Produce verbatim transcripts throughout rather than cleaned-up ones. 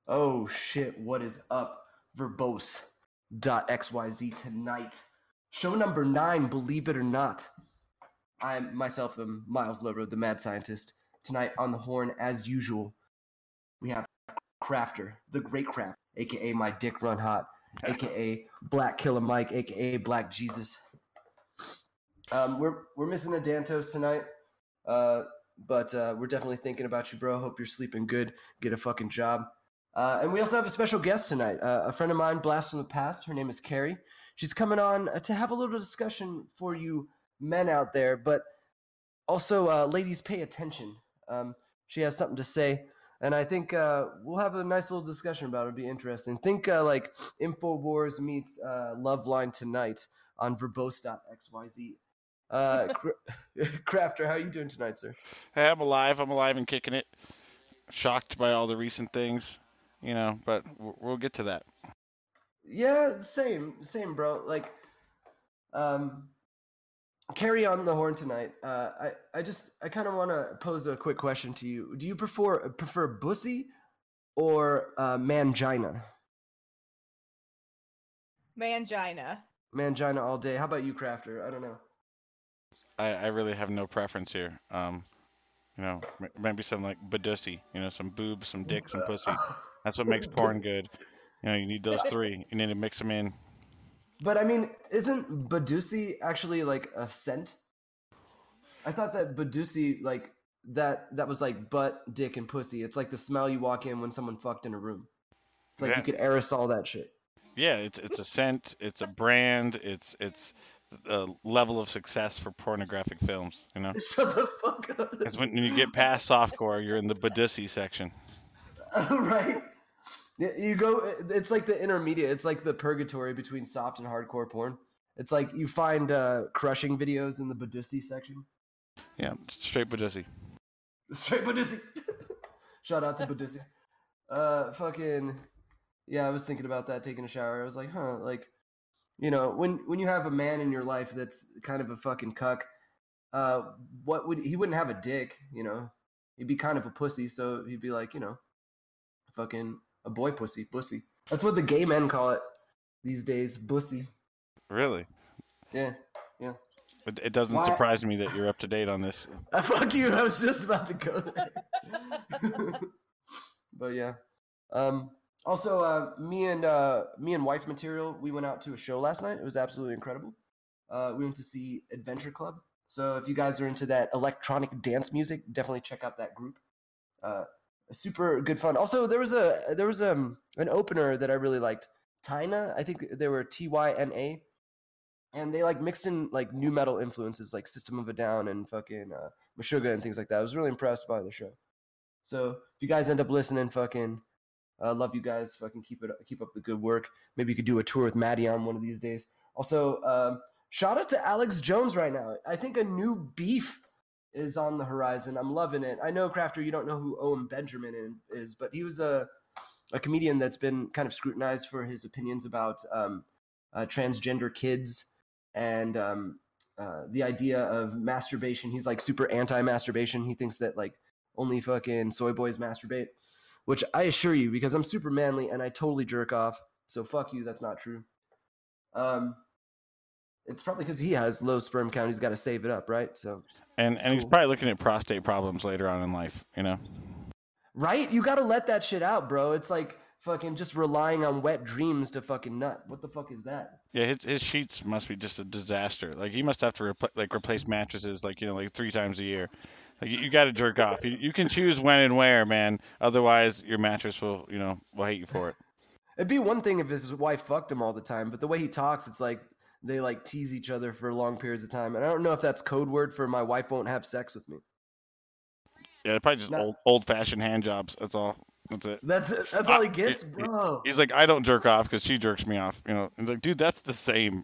Oh shit, what is up? Verbose dot X Y Z tonight. Show number nine, believe it or not. I myself am Miles Lover, the mad scientist. Tonight on the horn, as usual, we have Crafter, the great Crafter, aka my dick run hot, aka Black Killer Mike, aka Black Jesus. Um, we're we're missing a Dantos tonight, uh, but uh, we're definitely thinking about you, bro. Hope you're sleeping good. Get a fucking job. Uh, and we also have a special guest tonight, uh, a friend of mine, Blast from the Past. Her name is Carrie. She's coming on to have a little discussion for you men out there, but also, uh, ladies, pay attention. Um, she has something to say, and I think uh, we'll have a nice little discussion about it. It'll be interesting. Think uh, like InfoWars meets uh, Loveline tonight on verbose dot X Y Z. Uh, Crafter, how are you doing tonight, sir? Hey, I'm alive. I'm alive and kicking it. Shocked by all the recent things, you know, but we'll get to that. Yeah, same, same, bro. Like, um, carry on the horn tonight. Uh, I, I just, I kind of want to pose a quick question to you. Do you prefer prefer bussy or uh, mangina? Mangina. Mangina all day. How about you, Crafter? I don't know. I, I really have no preference here. Um, you know, maybe some like badussy, you know, some boobs, some dick, some pussy. That's what makes porn good. You know, you need those three. You need to mix them in. But I mean, isn't badussy actually like a scent? I thought that badussy, like that, that was like butt, dick, and pussy. It's like the smell you walk in when someone fucked in a room. It's like Yeah. you could aerosol that shit. Yeah, it's it's a scent, it's a brand, it's it's a level of success for pornographic films. You know. Shut the fuck up. It's when you get past softcore, you're in the badussy section. Right. You go. It's like the intermediate. It's like the purgatory between soft and hardcore porn. It's like you find uh, crushing videos in the badussy section. Yeah, straight badussy. Straight badussy. Shout out to badussy. Uh, fucking. Yeah, I was thinking about that taking a shower. I was like, huh, like, you know, when when you have a man in your life that's kind of a fucking cuck, uh, what would he wouldn't have a dick, you know? He'd be kind of a pussy, so he'd be like, you know, fucking a boy pussy, pussy. That's what the gay men call it these days, bussy. Really? Yeah, yeah. It, it doesn't Why? surprise me that you're up to date on this. Uh, fuck you! I was just about to go there. But yeah. Um. Also, uh, me and uh, me and Wife Material, we went out to a show last night. It was absolutely incredible. Uh, we went to see Adventure Club. So if you guys are into that electronic dance music, definitely check out that group. Uh, super good fun. Also, there was a there was um an opener that I really liked. Tyna, I think they were T Y N A, and they like mixed in like new metal influences like System of a Down and fucking uh, Meshuggah and things like that. I was really impressed by the show. So if you guys end up listening, fucking. Uh, love you guys. Fucking keep it, keep up the good work. Maybe you could do a tour with Maddie on one of these days. Also, um, shout out to Alex Jones right now. I think a new beef is on the horizon. I'm loving it. I know, Crafter, you don't know who Owen Benjamin is, but he was a a comedian that's been kind of scrutinized for his opinions about um, uh, transgender kids and um, uh, the idea of masturbation. He's like super anti-masturbation. He thinks that like only fucking soy boys masturbate. Which I assure you, because I'm super manly and I totally jerk off. So fuck you, that's not true. Um, it's probably because he has low sperm count. He's got to save it up, right? So, and and cool. He's probably looking at prostate problems later on in life, you know. Right? You got to let that shit out, bro. It's like fucking just relying on wet dreams to fucking nut. What the fuck is that? Yeah, his his sheets must be just a disaster. Like he must have to repl- like replace mattresses like you know like three times a year. Like you, you got to jerk off. You, you can choose when and where, man. Otherwise, your mattress will, you know, will hate you for it. It'd be one thing if his wife fucked him all the time, but the way he talks, it's like they like tease each other for long periods of time. And I don't know if that's code word for my wife won't have sex with me. Yeah, probably just Not, old old fashioned hand jobs. That's all. That's it. That's it. That's all he gets, I, bro. He's like, I don't jerk off because she jerks me off. You know, he's like, dude, that's the same.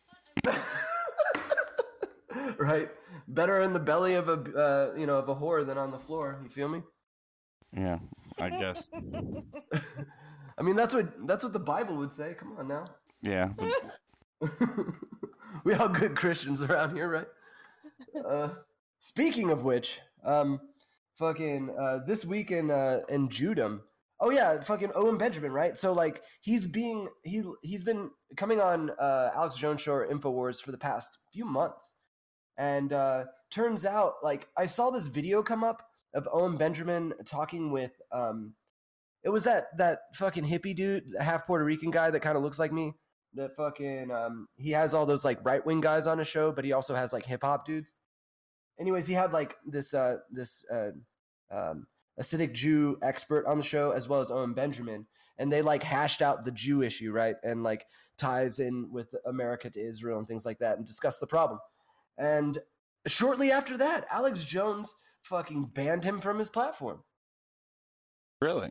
Right. Better in the belly of a uh, you know of a whore than on the floor. You feel me? Yeah, I guess. I mean, that's what that's what the Bible would say. Come on now. Yeah. But... we all good Christians around here, right? Uh, speaking of which, um, fucking uh, this week in uh, in Judaism, Oh yeah, fucking Owen Benjamin, right? So like he's being he he's been coming on uh, Alex Jones show or Infowars for the past few months, and uh, turns out like I saw this video come up of Owen Benjamin talking with um, it was that that fucking hippie dude, the half Puerto Rican guy that kind of looks like me. That fucking um, he has all those like right wing guys on his show, but he also has like hip hop dudes. Anyways, he had like this uh, this uh, um, Hasidic Jew expert on the show, as well as Owen Benjamin, and they like hashed out the Jew issue, right, and like ties in with America to Israel and things like that, and discussed the problem. And shortly after that, Alex Jones fucking banned him from his platform. Really?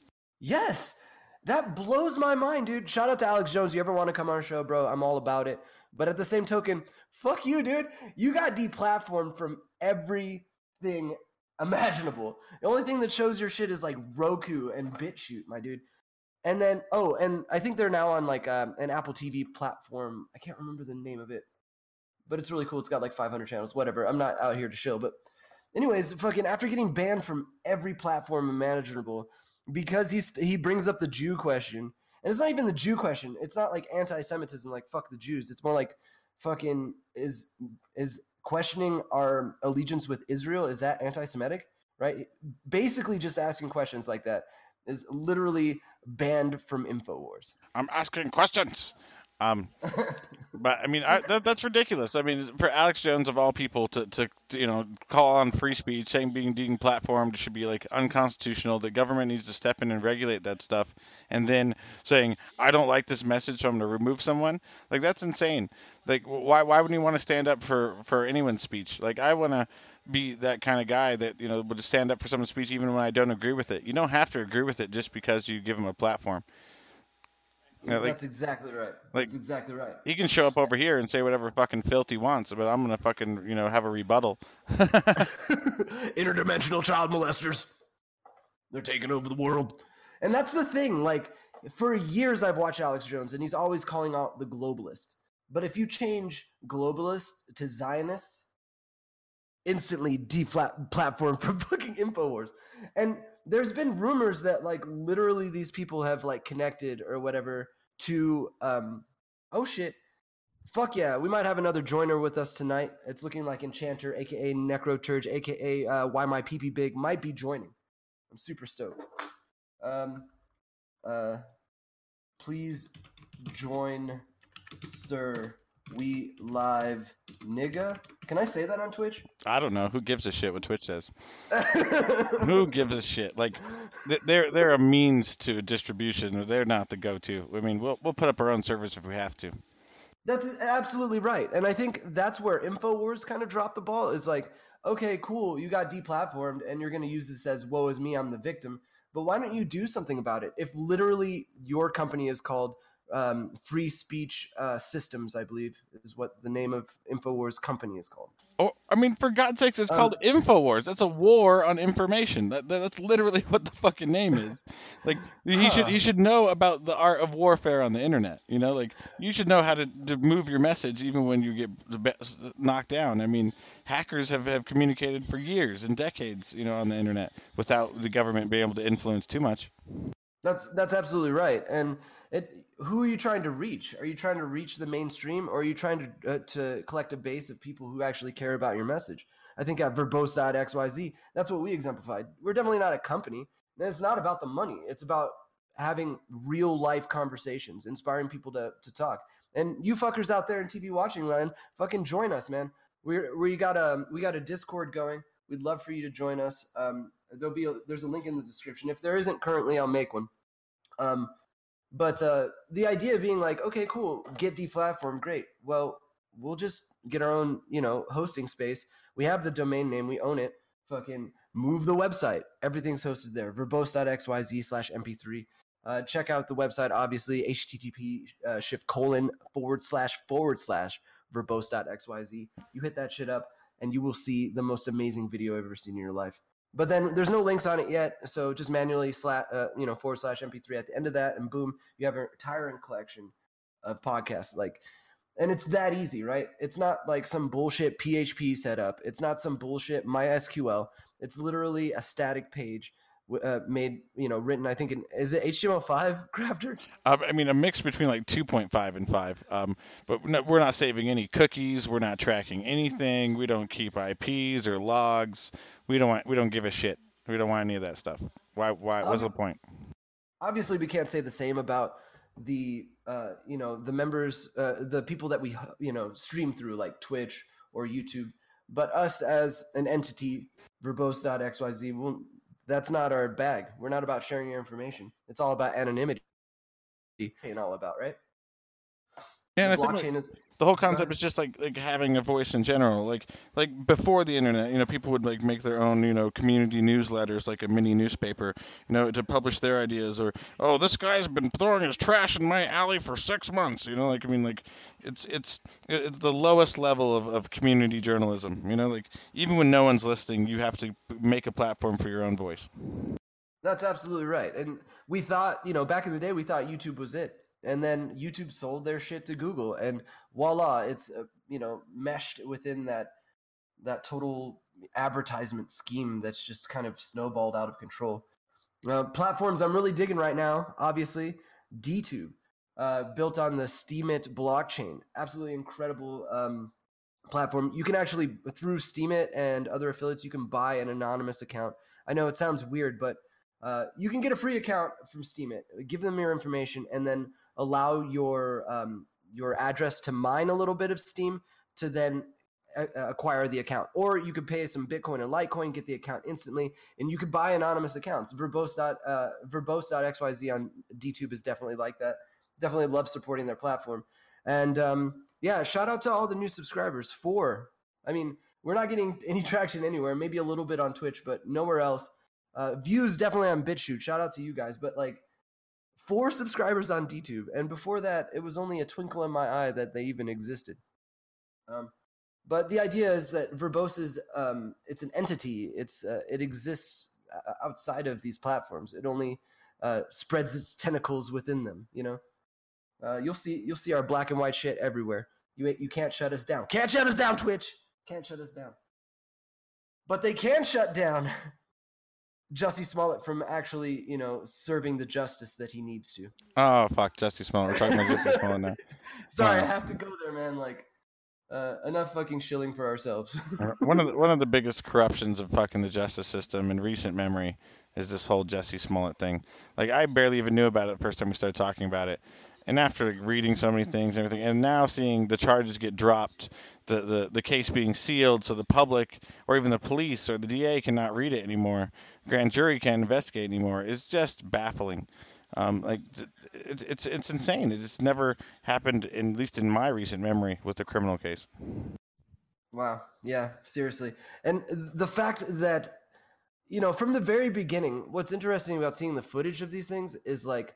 Yes, that blows my mind, dude. Shout out to Alex Jones. You ever want to come on our show, bro? I'm all about it. But at the same token, fuck you, dude. You got deplatformed from everything imaginable. The only thing that shows your shit is like Roku and BitChute, my dude. And then, oh, and I think they're now on like um, an Apple T V platform. I can't remember the name of it, but it's really cool. It's got like five hundred channels, whatever. I'm not out here to chill. But anyways, fucking after getting banned from every platform imaginable because he's, he brings up the Jew question. And it's not even the Jew question. It's not like anti-Semitism, like fuck the Jews. It's more like fucking is is questioning our allegiance with Israel. Is that anti-Semitic? Right? Basically, just asking questions like that is literally banned from Infowars. I'm asking questions. Um, but I mean, I, that, that's ridiculous. I mean, for Alex Jones of all people to, to, to, you know, call on free speech, saying being deplatformed should be like unconstitutional. The government needs to step in and regulate that stuff. And then saying, I don't like this message, so I'm going to remove someone. Like, that's insane. Like, why, why wouldn't you want to stand up for, for anyone's speech? Like, I want to be that kind of guy that, you know, would stand up for someone's speech even when I don't agree with it. You don't have to agree with it just because you give them a platform. Yeah, like, that's exactly right. Like, that's exactly right. He can show up over here and say whatever fucking filth he wants, but I'm gonna fucking, you know, have a rebuttal. Interdimensional child molesters. They're taking over the world. And that's the thing. Like, for years I've watched Alex Jones, and he's always calling out the globalists. But if you change globalist to Zionist, instantly deflat platform from fucking Infowars. And there's been rumors that like literally these people have like connected or whatever to um oh shit fuck yeah, we might have another joiner with us tonight. It's looking like Enchanter, aka Necroturge, aka uh, Why My Pee Pee Big might be joining. I'm super stoked. Um uh please join, sir. We live, nigga. Can I say that on Twitch? I don't know. Who gives a shit what Twitch says? Who gives a shit? Like, they're they're a means to distribution. They're not the go-to. I mean, we'll we'll put up our own servers if we have to. That's absolutely right, and I think that's where Infowars kind of dropped the ball. Is like, okay, cool, you got deplatformed, and you're going to use this as "woe is me, I'm the victim." But why don't you do something about it? If literally your company is called Um, Free Speech uh, Systems, I believe, is what the name of Infowars company is called. Oh, I mean, for God's sakes, it's um, called Infowars. That's a war on information. That, that that's literally what the fucking name is. Like, he huh. should he should know about the art of warfare on the internet. You know, like you should know how to, to move your message even when you get knocked down. I mean, hackers have, have communicated for years and decades, you know, on the internet without the government being able to influence too much. That's that's absolutely right. And it. Who are you trying to reach? Are you trying to reach the mainstream, or are you trying to uh, to collect a base of people who actually care about your message? I think at verbose dot x y z, that's what we exemplified. We're definitely not a company. And it's not about the money. It's about having real life conversations, inspiring people to to talk. And you fuckers out there in T V watching land, fucking join us, man. We're we got a we got a Discord going. We'd love for you to join us. Um, there'll be a, there's a link in the description. If there isn't currently, I'll make one. Um. But uh, the idea being like, okay, cool, get deplatformed, great. Well, we'll just get our own, you know, hosting space. We have the domain name, we own it. Fucking move the website. Everything's hosted there. verbose dot x y z slash m p three. Uh, check out the website, obviously, http uh, shift colon forward slash forward slash verbose dot x y z. You hit that shit up, and you will see the most amazing video you've ever seen in your life. But then there's no links on it yet, so just manually slash, uh, you know, forward slash M P three at the end of that, and boom, you have an entire collection of podcasts. Like, and it's that easy, right? It's not like some bullshit P H P setup. It's not some bullshit MySQL. It's literally a static page uh, made, you know, written. I think in, is it H T M L five, Crafter? Uh, I mean, a mix between like two point five and five. Um, but we're not, we're not saving any cookies. We're not tracking anything. We don't keep I Ps or logs. We don't want. We don't give a shit. We don't want any of that stuff. Why? Why? What's the point? Obviously, we can't say the same about the uh, you know, the members, uh, the people that we, you know, stream through like Twitch or YouTube. But us as an entity, verbose dot x y z, well, that's not our bag. We're not about sharing your information. It's all about anonymity and all about, right? Yeah, The and I think blockchain like, is the whole concept is just like like having a voice in general. Like like before the internet, you know, people would like make their own, you know, community newsletters, like a mini newspaper, you know, to publish their ideas. Or, oh, this guy's been throwing his trash in my alley for six months. You know, like I mean, like it's it's it's the lowest level of, of community journalism. You know, like even when no one's listening, you have to make a platform for your own voice. That's absolutely right. And we thought, you know, back in the day, we thought YouTube was it. And then YouTube sold their shit to Google, and voila, it's uh, you know, meshed within that that total advertisement scheme that's just kind of snowballed out of control. Uh, platforms I'm really digging right now, obviously, DTube, uh, built on the Steemit blockchain, absolutely incredible um, platform. You can actually, through Steemit and other affiliates, you can buy an anonymous account. I know it sounds weird, but uh, you can get a free account from Steemit. Give them your information, and then allow your um, your address to mine a little bit of Steem to then a- acquire the account. Or you could pay some Bitcoin and Litecoin, get the account instantly, and you could buy anonymous accounts. Verbose. Uh, verbose dot x y z on DTube is definitely like that. Definitely love supporting their platform. And um, yeah, shout out to all the new subscribers. Four. I mean, we're not getting any traction anywhere. Maybe a little bit on Twitch, but nowhere else. Uh, views definitely on BitChute. Shout out to you guys. But like, four subscribers on DTube, and before that, it was only a twinkle in my eye that they even existed. Um, but the idea is that Verbose is um, it's an entity. It's uh, it exists outside of these platforms. It only uh, spreads its tentacles within them. You know, uh, you'll see you'll see our black and white shit everywhere. You you can't shut us down. Can't shut us down, Twitch. Can't shut us down. But they can shut down Jussie Smollett from actually, you know, serving the justice that he needs to. Oh fuck, Jussie Smollett. We're talking about Jussie Smollett now. Sorry, Uh, I have to go there, man. Like, uh, enough fucking shilling for ourselves. one of the, one of the biggest corruptions of fucking the justice system in recent memory is this whole Jussie Smollett thing. Like I barely even knew about it the first time we started talking about it, and after like, reading so many things and everything, and now seeing the charges get dropped, the, the the case being sealed, so the public or even the police or the D A cannot read it anymore, grand jury can't investigate anymore. It's just baffling. Um, like it's it's it's insane. It's never happened, in, at least in my recent memory, with a criminal case. Wow. Yeah, seriously. And the fact that, you know, from the very beginning, what's interesting about seeing the footage of these things is like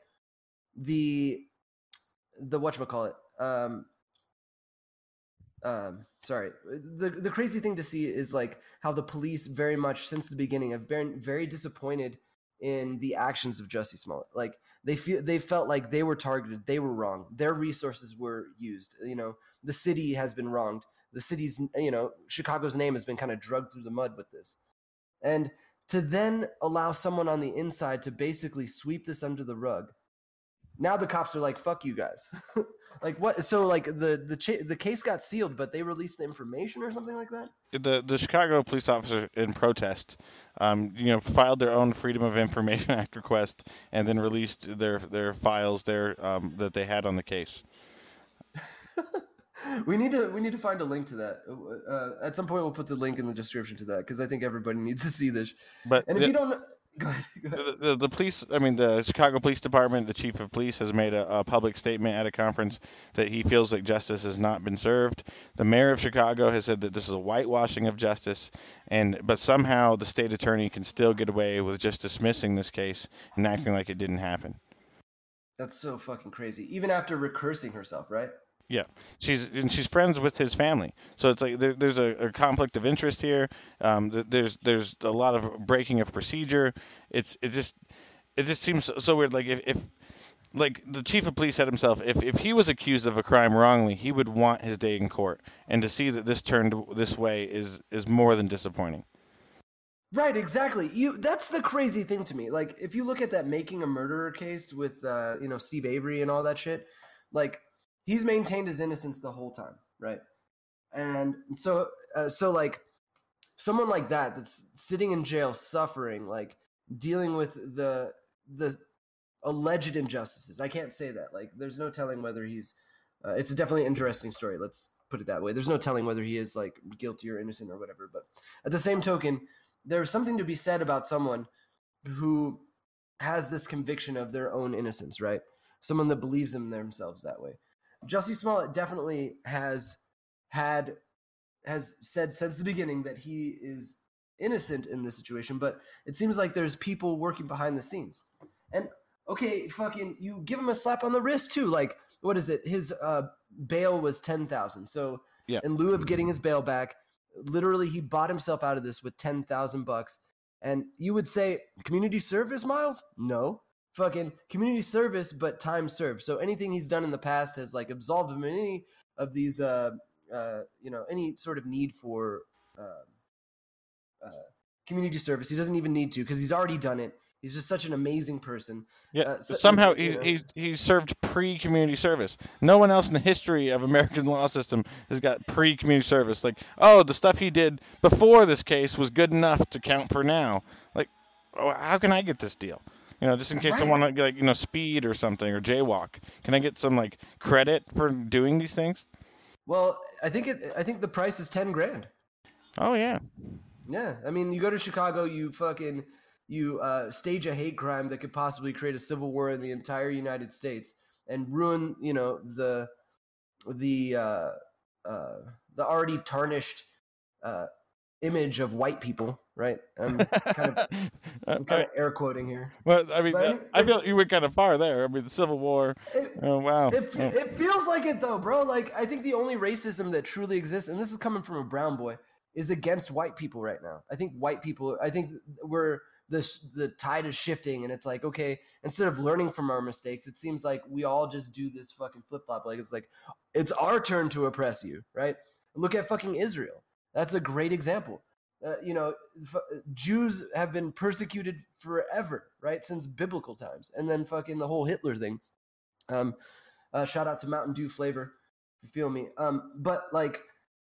the the whatchamacallit. Um um sorry. The the crazy thing to see is like how the police very much since the beginning have been very disappointed in the actions of Jussie Smollett. Like they feel they felt like they were targeted, they were wrong. Their resources were used. You know, the city has been wronged. The city's, you know, Chicago's name has been kind of drugged through the mud with this. And to then allow someone on the inside to basically sweep this under the rug. Now the cops are like, fuck you guys. Like what? So like the the cha- the case got sealed, but they released the information or something like that? The the Chicago police officer in protest, um, you know, filed their own Freedom of Information Act request and then released their their files there um, that they had on the case. we need to we need to find a link to that. Uh, at some point, we'll put the link in the description to that because I think everybody needs to see this. But And if the, you don't, know, go ahead. Go ahead. the, the, the police, I mean, the Chicago Police Department, the chief of police has made a, a public statement at a conference that he feels like justice has not been served. The mayor of Chicago has said that this is a whitewashing of justice, and but somehow the state attorney can still get away with just dismissing this case and acting like it didn't happen. That's so fucking crazy. Even after recursing herself, right? Yeah, she's and she's friends with his family, so it's like there, there's a, a conflict of interest here. Um, th- there's there's a lot of breaking of procedure. It's it just it just seems so, so weird. Like if, if like the chief of police said himself, if if he was accused of a crime wrongly, he would want his day in court. And to see that this turned this way is is more than disappointing. Right, exactly. You that's the crazy thing to me. Like if you look at that Making a Murderer case with uh, you know, Steve Avery and all that shit, like he's maintained his innocence the whole time, right? And so uh, so like someone like that that's sitting in jail suffering, like dealing with the the alleged injustices. I can't say that. Like there's no telling whether he's uh, it's a definitely interesting story. Let's put it that way. There's no telling whether he is like guilty or innocent or whatever, but at the same token, there's something to be said about someone who has this conviction of their own innocence, right? Someone that believes in themselves that way. Jussie Smollett definitely has had has said since the beginning that he is innocent in this situation, but it seems like there's people working behind the scenes. And okay, fucking, you give him a slap on the wrist too. Like, what is it? His uh, bail was ten thousand. So Yeah. in lieu of getting his bail back, literally he bought himself out of this with ten thousand bucks. And you would say community service, Miles? No. Fucking community service, but time served. So anything he's done in the past has like absolved him in any of these, uh, uh, you know, any sort of need for uh, uh, community service. He doesn't even need to because he's already done it. He's just such an amazing person. Yeah, Uh, so, somehow you he, know, he he served pre-community service. No one else in the history of American law system has got pre-community service. Like, oh, the stuff he did before this case was good enough to count for now. Like, oh, how can I get this deal? You know, just in case I Right. want to, like, you know, speed or something or jaywalk. Can I get some like credit for doing these things? Well, I think it. I think the price is ten grand. Oh yeah. Yeah, I mean, you go to Chicago, you fucking you uh, stage a hate crime that could possibly create a civil war in the entire United States and ruin, you know, the the uh, uh, the already tarnished uh, image of white people, right? I'm kind of I'm kind of air quoting here. Well, I mean, But I uh, mean, I it- feel you went kind of far there. I mean, the Civil War. It, Oh wow. It, Yeah. it feels like it though, bro. Like I think the only racism that truly exists, and this is coming from a brown boy, is against white people right now. I think white people. I think we're the the tide is shifting, and it's like okay, instead of learning from our mistakes, it seems like we all just do this fucking flip flop. Like it's like it's our turn to oppress you, right? Look at fucking Israel. That's a great example. Uh, you know, f- Jews have been persecuted forever, right, since biblical times, and then fucking the whole Hitler thing. Um, uh, shout out to Mountain Dew flavor, if you feel me. Um, but like,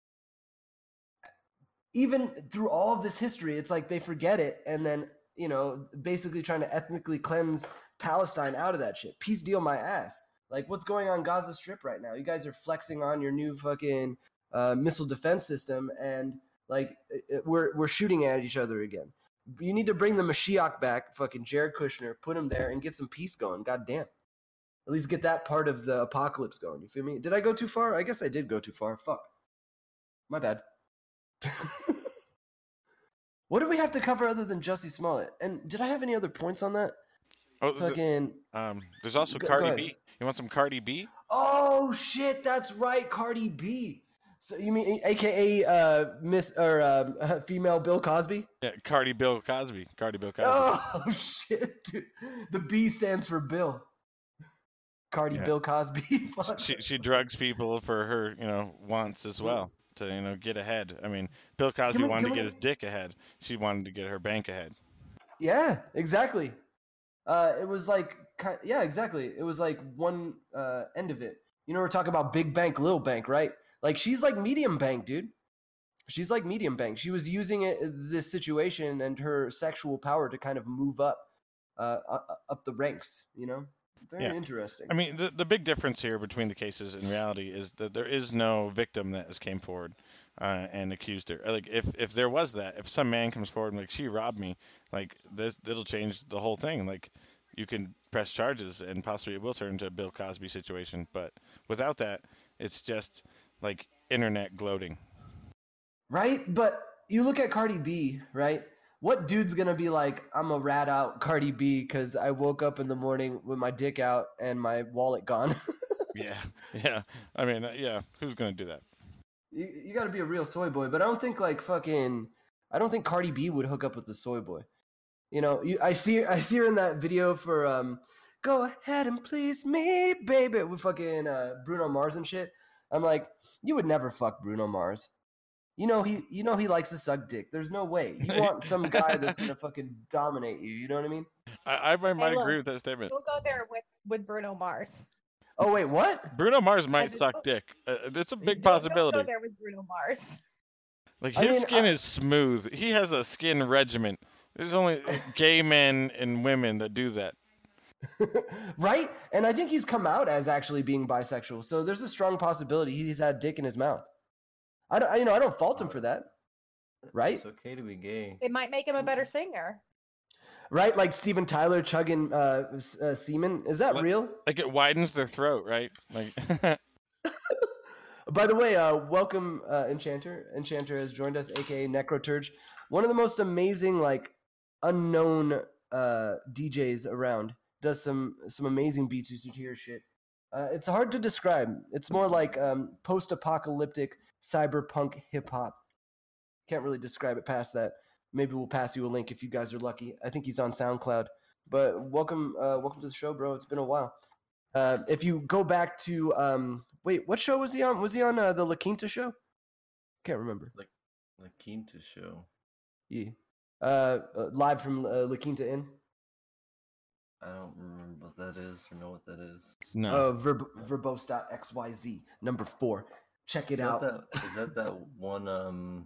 even through all of this history, it's like they forget it, and then you know, basically trying to ethnically cleanse Palestine out of that shit. Peace deal, my ass. Like, what's going on Gaza Strip right now? You guys are flexing on your new fucking uh, missile defense system, and like, it, it- we're we're shooting at each other again. You need to bring the Mashiach back, fucking Jared Kushner, put him there, and get some peace going. God damn. At least get that part of the apocalypse going. You feel me? Did I go too far? I guess I did go too far. Fuck. My bad. What do we have to cover other than Jussie Smollett? And did I have any other points on that? Oh, th- Fucking. um, there's also Go- go Cardi ahead. B. You want some Cardi B? Oh shit, that's right, Cardi B. So you mean A K A uh, Miss or um, female Bill Cosby? Yeah, Cardi Bill Cosby. Cardi Bill Cosby. Oh shit, dude. The B stands for Bill. Cardi Yeah. Bill Cosby. Fuck. She she drugs people for her, you know, wants as well to, you know, get ahead. I mean, Bill Cosby we- wanted to can get we- his dick ahead. She wanted to get her bank ahead. Yeah, exactly. Uh, it was like, ki- yeah, exactly. It was like one uh, end of it. You know, we're talking about big bank, little bank, right? Like she's like medium bank, dude. She's like medium bank. She was using it, this situation and her sexual power to kind of move up, uh, u- up the ranks. You know, very Yeah. interesting. I mean, the the big difference here between the cases in reality is that there is no victim that has came forward uh, and accused her. Like if if there was that, if some man comes forward and like she robbed me, like this it'll change the whole thing. Like you can press charges and possibly it will turn into a Bill Cosby situation. But without that, it's just like internet gloating. Right? But you look at Cardi B, right? What dude's gonna be like, I'm a rat out Cardi B because I woke up in the morning with my dick out and my wallet gone? Yeah, yeah. I mean, uh, yeah. Who's gonna do that? you you got to be a real soy boy. But I don't think like fucking, I don't think Cardi B would hook up with the soy boy. You know, you, I see I see her in that video for um, go ahead and please me, baby, with fucking uh, Bruno Mars and shit. I'm like, you would never fuck Bruno Mars. You know he you know he likes to suck dick. There's no way. You want some guy that's gonna fucking dominate you. You know what I mean? I, I might, might Hey, look, agree with that statement. Don't go there with, with Bruno Mars. Oh wait, what? Bruno Mars might As it's- suck dick. Uh, it's a big Don't, don't possibility. go there with Bruno Mars. Like I his mean, skin I- is smooth. He has a skin regimen. There's only gay men and women that do that. Right? And I think he's come out as actually being bisexual. So there's a strong possibility he's had dick in his mouth. I don't, I- you know, I don't fault him for that. Right? It's okay to be gay. It might make him a better singer. Right? Like Steven Tyler chugging uh, s- uh, semen. Is that What? real? Like it widens their throat, right? Like By the way, uh, welcome uh, Enchanter. Enchanter has joined us, aka Necroturge, one of the most amazing, like unknown uh, D Js around. Does some some amazing beats. You should hear shit. Uh, it's hard to describe. It's more like um, post-apocalyptic cyberpunk hip hop. Can't really describe it past that. Maybe we'll pass you a link if you guys are lucky. I think he's on SoundCloud. But welcome, uh, welcome to the show, bro. It's been a while. Uh, if you go back to um, wait, what show was he on? Was he on uh, the La Quinta show? Can't remember. La Quinta show. Yeah, uh, uh, live from uh, La Quinta Inn. I don't remember what that is or know what that is. no. Uh, Verb- verbose dot x y z number four. Check it Is that, out. that, is that that one, um,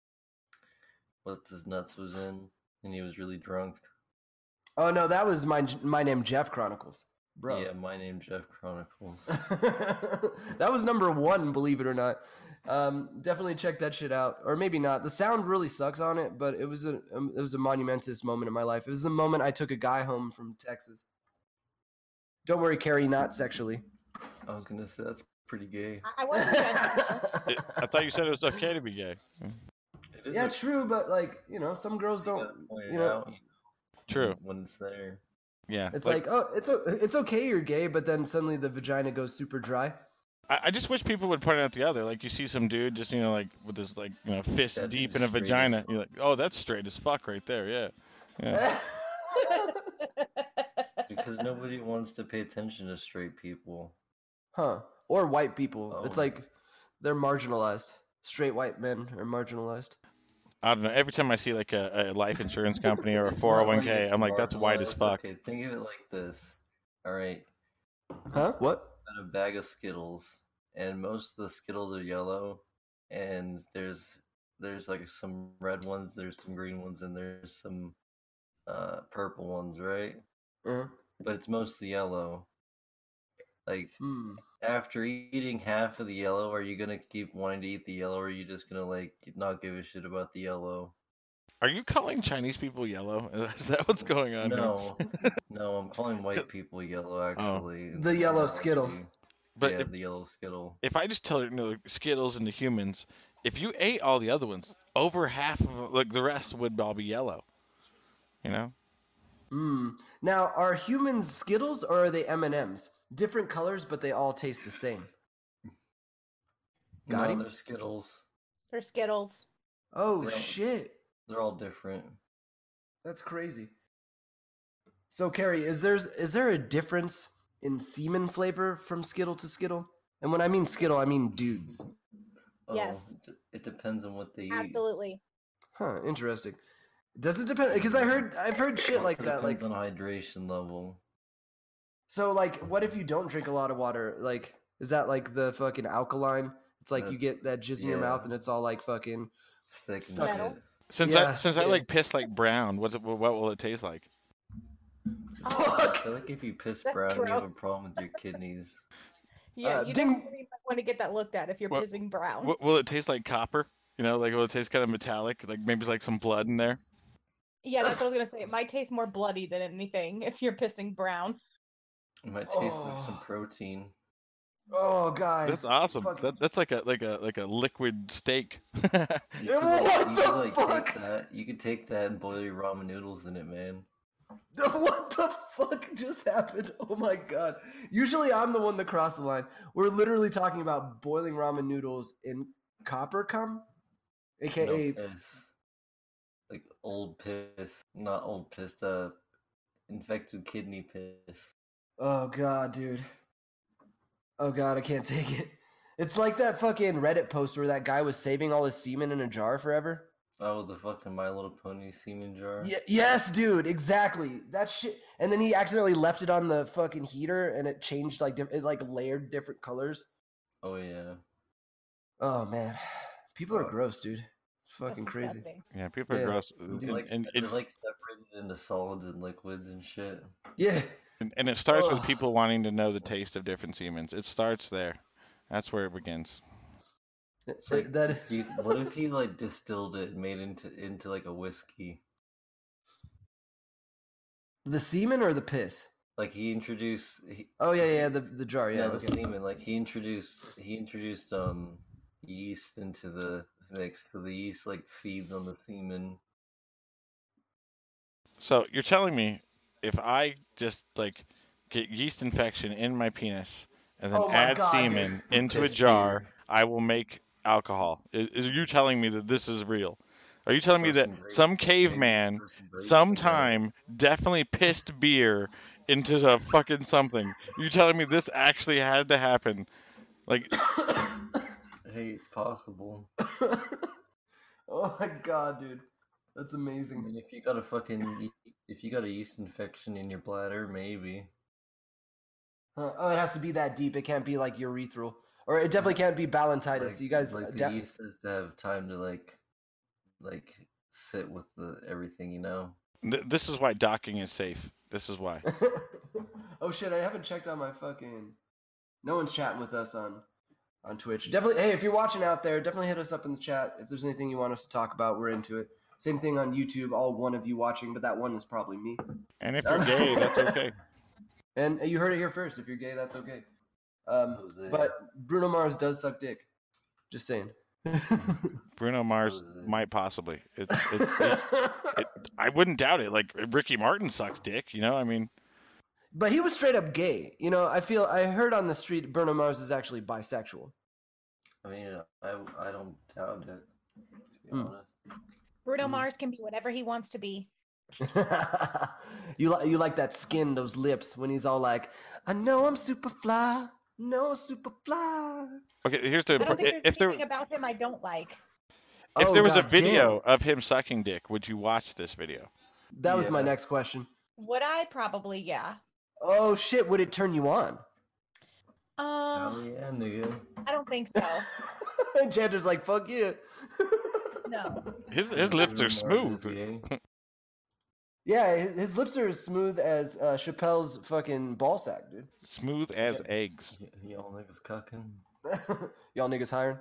what's his nuts was in, and he was really drunk? Oh no, that was my my name Jeff Chronicles, bro. Yeah, My Name Jeff Chronicles. That was number one, believe it or not. Um, definitely check that shit out, or maybe not. The sound really sucks on it, but it was a um, it was a monumentous moment in my life. It was the moment I took a guy home from Texas. Don't worry, Carrie, not sexually. I was gonna say that's pretty gay. I, I wasn't judging. It- I thought you said it was okay to be gay. It is Yeah, a- true, but like you know, some girls you don't. gotta point it You know, out, you know, True. when it's there. Yeah. it's like, oh, it's o- it's okay, you're gay, but then suddenly the vagina goes super dry. I, I just wish people would point out the other. Like you see some dude just you know like with his like you know fist That deep dude's in a straight as vagina. fuck. You're like, oh, that's straight as fuck right there. Yeah. Yeah. Because nobody wants to pay attention to straight people. Huh? Or white people. It's Oh. like they're marginalized. Straight white men are marginalized. I don't know. Every time I see like a, a life insurance company or a It's four oh not one like k, it's I'm like, that's white as marginalized. fuck. Okay, think of it like this. All right, Huh? What? got a bag of Skittles, and most of the Skittles are yellow, and there's there's like some red ones, there's some green ones, and there's some uh, purple ones, right? Uh, But it's mostly yellow. Like hmm. after eating half of the yellow, are you gonna keep wanting to eat the yellow, or are you just gonna like not give a shit about the yellow? Are you calling Chinese people yellow? Is that what's going on? here? No, no, I'm calling white people yellow actually. The yellow Skittle. Actually, But yeah, if, the yellow Skittle. if I just tell you, you know, Skittles into humans, if you ate all the other ones, over half of like the rest would all be yellow. You know? Hmm. Now, are humans Skittles or are they M and M's? Different colors, but they all taste the same. Got no, him? they're Skittles. They're Skittles. Oh They don't- shit! They're all different. That's crazy. So, Carrie, is there's is there a difference in semen flavor from Skittle to Skittle? And when I mean Skittle, I mean dudes. Oh, Yes. It, it depends on what they eat. Absolutely. Huh? Interesting. Does it depend? Because I heard I've heard shit Also like that. Like, depends on hydration level. so like, what if you don't drink a lot of water? Like, is that like the fucking alkaline? It's like you That's- get that jizz in your yeah. mouth and it's all like fucking. Thick and Sucks. shit. Since Yeah, I since I yeah. like piss like brown, what's it? What will it taste like? I Fuck. feel like if you piss That's brown, you have a gross. problem with your kidneys. Yeah, Uh, you ding- definitely might want to get that looked at if you're What- pissing brown. What, will it taste like copper? You know, like will it taste kind of metallic? Like maybe like some blood in there. Yeah, that's what I was gonna say. It might taste more bloody than anything if you're pissing brown. It might taste like some Oh. protein. Oh, guys, That's awesome. fucking- That, that's like a like a like a liquid steak. You Yeah, could, like, what you the could, like, fuck? take that. You could take that and boil your ramen noodles in it, man. What the fuck just happened? Oh my god. Usually I'm the one that crossed the line. We're literally talking about boiling ramen noodles in copper cum? No A K A piss. Like old piss, not old piss. The infected kidney piss. oh god, dude. Oh god, I can't take it. It's like that fucking Reddit post where that guy was saving all his semen in a jar forever. Oh, the fucking My Little Pony semen jar. Yeah, yes, dude, exactly. That shit. And then he accidentally left it on the fucking heater, and it changed like diff- it like layered different colors. Oh yeah. Oh man, people are Oh. gross, dude. It's fucking That's crazy. disgusting. Yeah, people are Yeah. gross. Dude, And, They're like, and, they're and, like separated into solids and liquids and shit. Yeah. and, and it starts with Ugh. people wanting to know the taste of different semens. It starts there. That's where it begins. It's like, that. do you, what if he like distilled it and made it into into like a whiskey? The semen or the piss? Like he introduced. He, Oh yeah, yeah, the the jar. Yeah. yeah, the okay. semen. Like he introduced. He introduced um yeast into the mix, so the yeast like feeds on the semen. So you're telling me if I just like get yeast infection in my penis and then Oh my add God, dude. semen into a Piss jar, beer. I will make alcohol? Is, is you telling me that this is real? Are you telling me Throw that some grapes- some maybe caveman throw some grapes in there. sometime definitely pissed beer into a fucking something? You telling me this actually had to happen? Like, Hey, it's possible. Oh my God, dude, that's I amazing. mean, if you got a fucking, ye- if you got a yeast infection in your bladder, maybe. Uh, oh, it has to be that deep. It can't be like urethral, or it definitely can't be ballantitis. Like, you guys, like the de- yeast has to have time to like, like sit with the everything, you know. th- this is why docking is safe. This is why. Oh shit, I haven't checked on my fucking. No one's chatting with us on on Twitch. Definitely, hey, if you're watching out there, definitely hit us up in the chat if there's anything you want us to talk about. We're into it. Same thing on YouTube. All one of you watching, but that one is probably me. And if you're gay, that's okay. And you heard it here first. If you're gay, that's okay. Um, Jose. but Bruno Mars does suck dick. Just saying. Bruno Mars Jose. might possibly. It, it, it, it, I wouldn't doubt it. Like Ricky Martin sucks dick, you know. I mean, But he was straight up gay. You know, I feel I heard on the street Bruno Mars is actually bisexual. I mean, I I don't doubt it. To be Mm. honest. Bruno Mhm. Mars can be whatever he wants to be. you like you like that skin, those lips when he's all like, "I know I'm super fly, no super fly." okay. Here's the I don't think if there's there anything about him I don't like. if Oh, there was a God video damn. of him sucking dick, would you watch this video? That was my Yeah. next question. Would I? Probably, yeah. Oh shit, would it turn you on? Uh, Hell yeah, nigga. I don't think so. And Chanter's like, "Fuck yeah." No. His his lips Bruno are Mars smooth. is gay. Yeah, his, his lips are as smooth as uh, Chappelle's fucking ball sack, dude. Smooth as eggs. Y- Y'all niggas cucking. Y'all niggas hiring.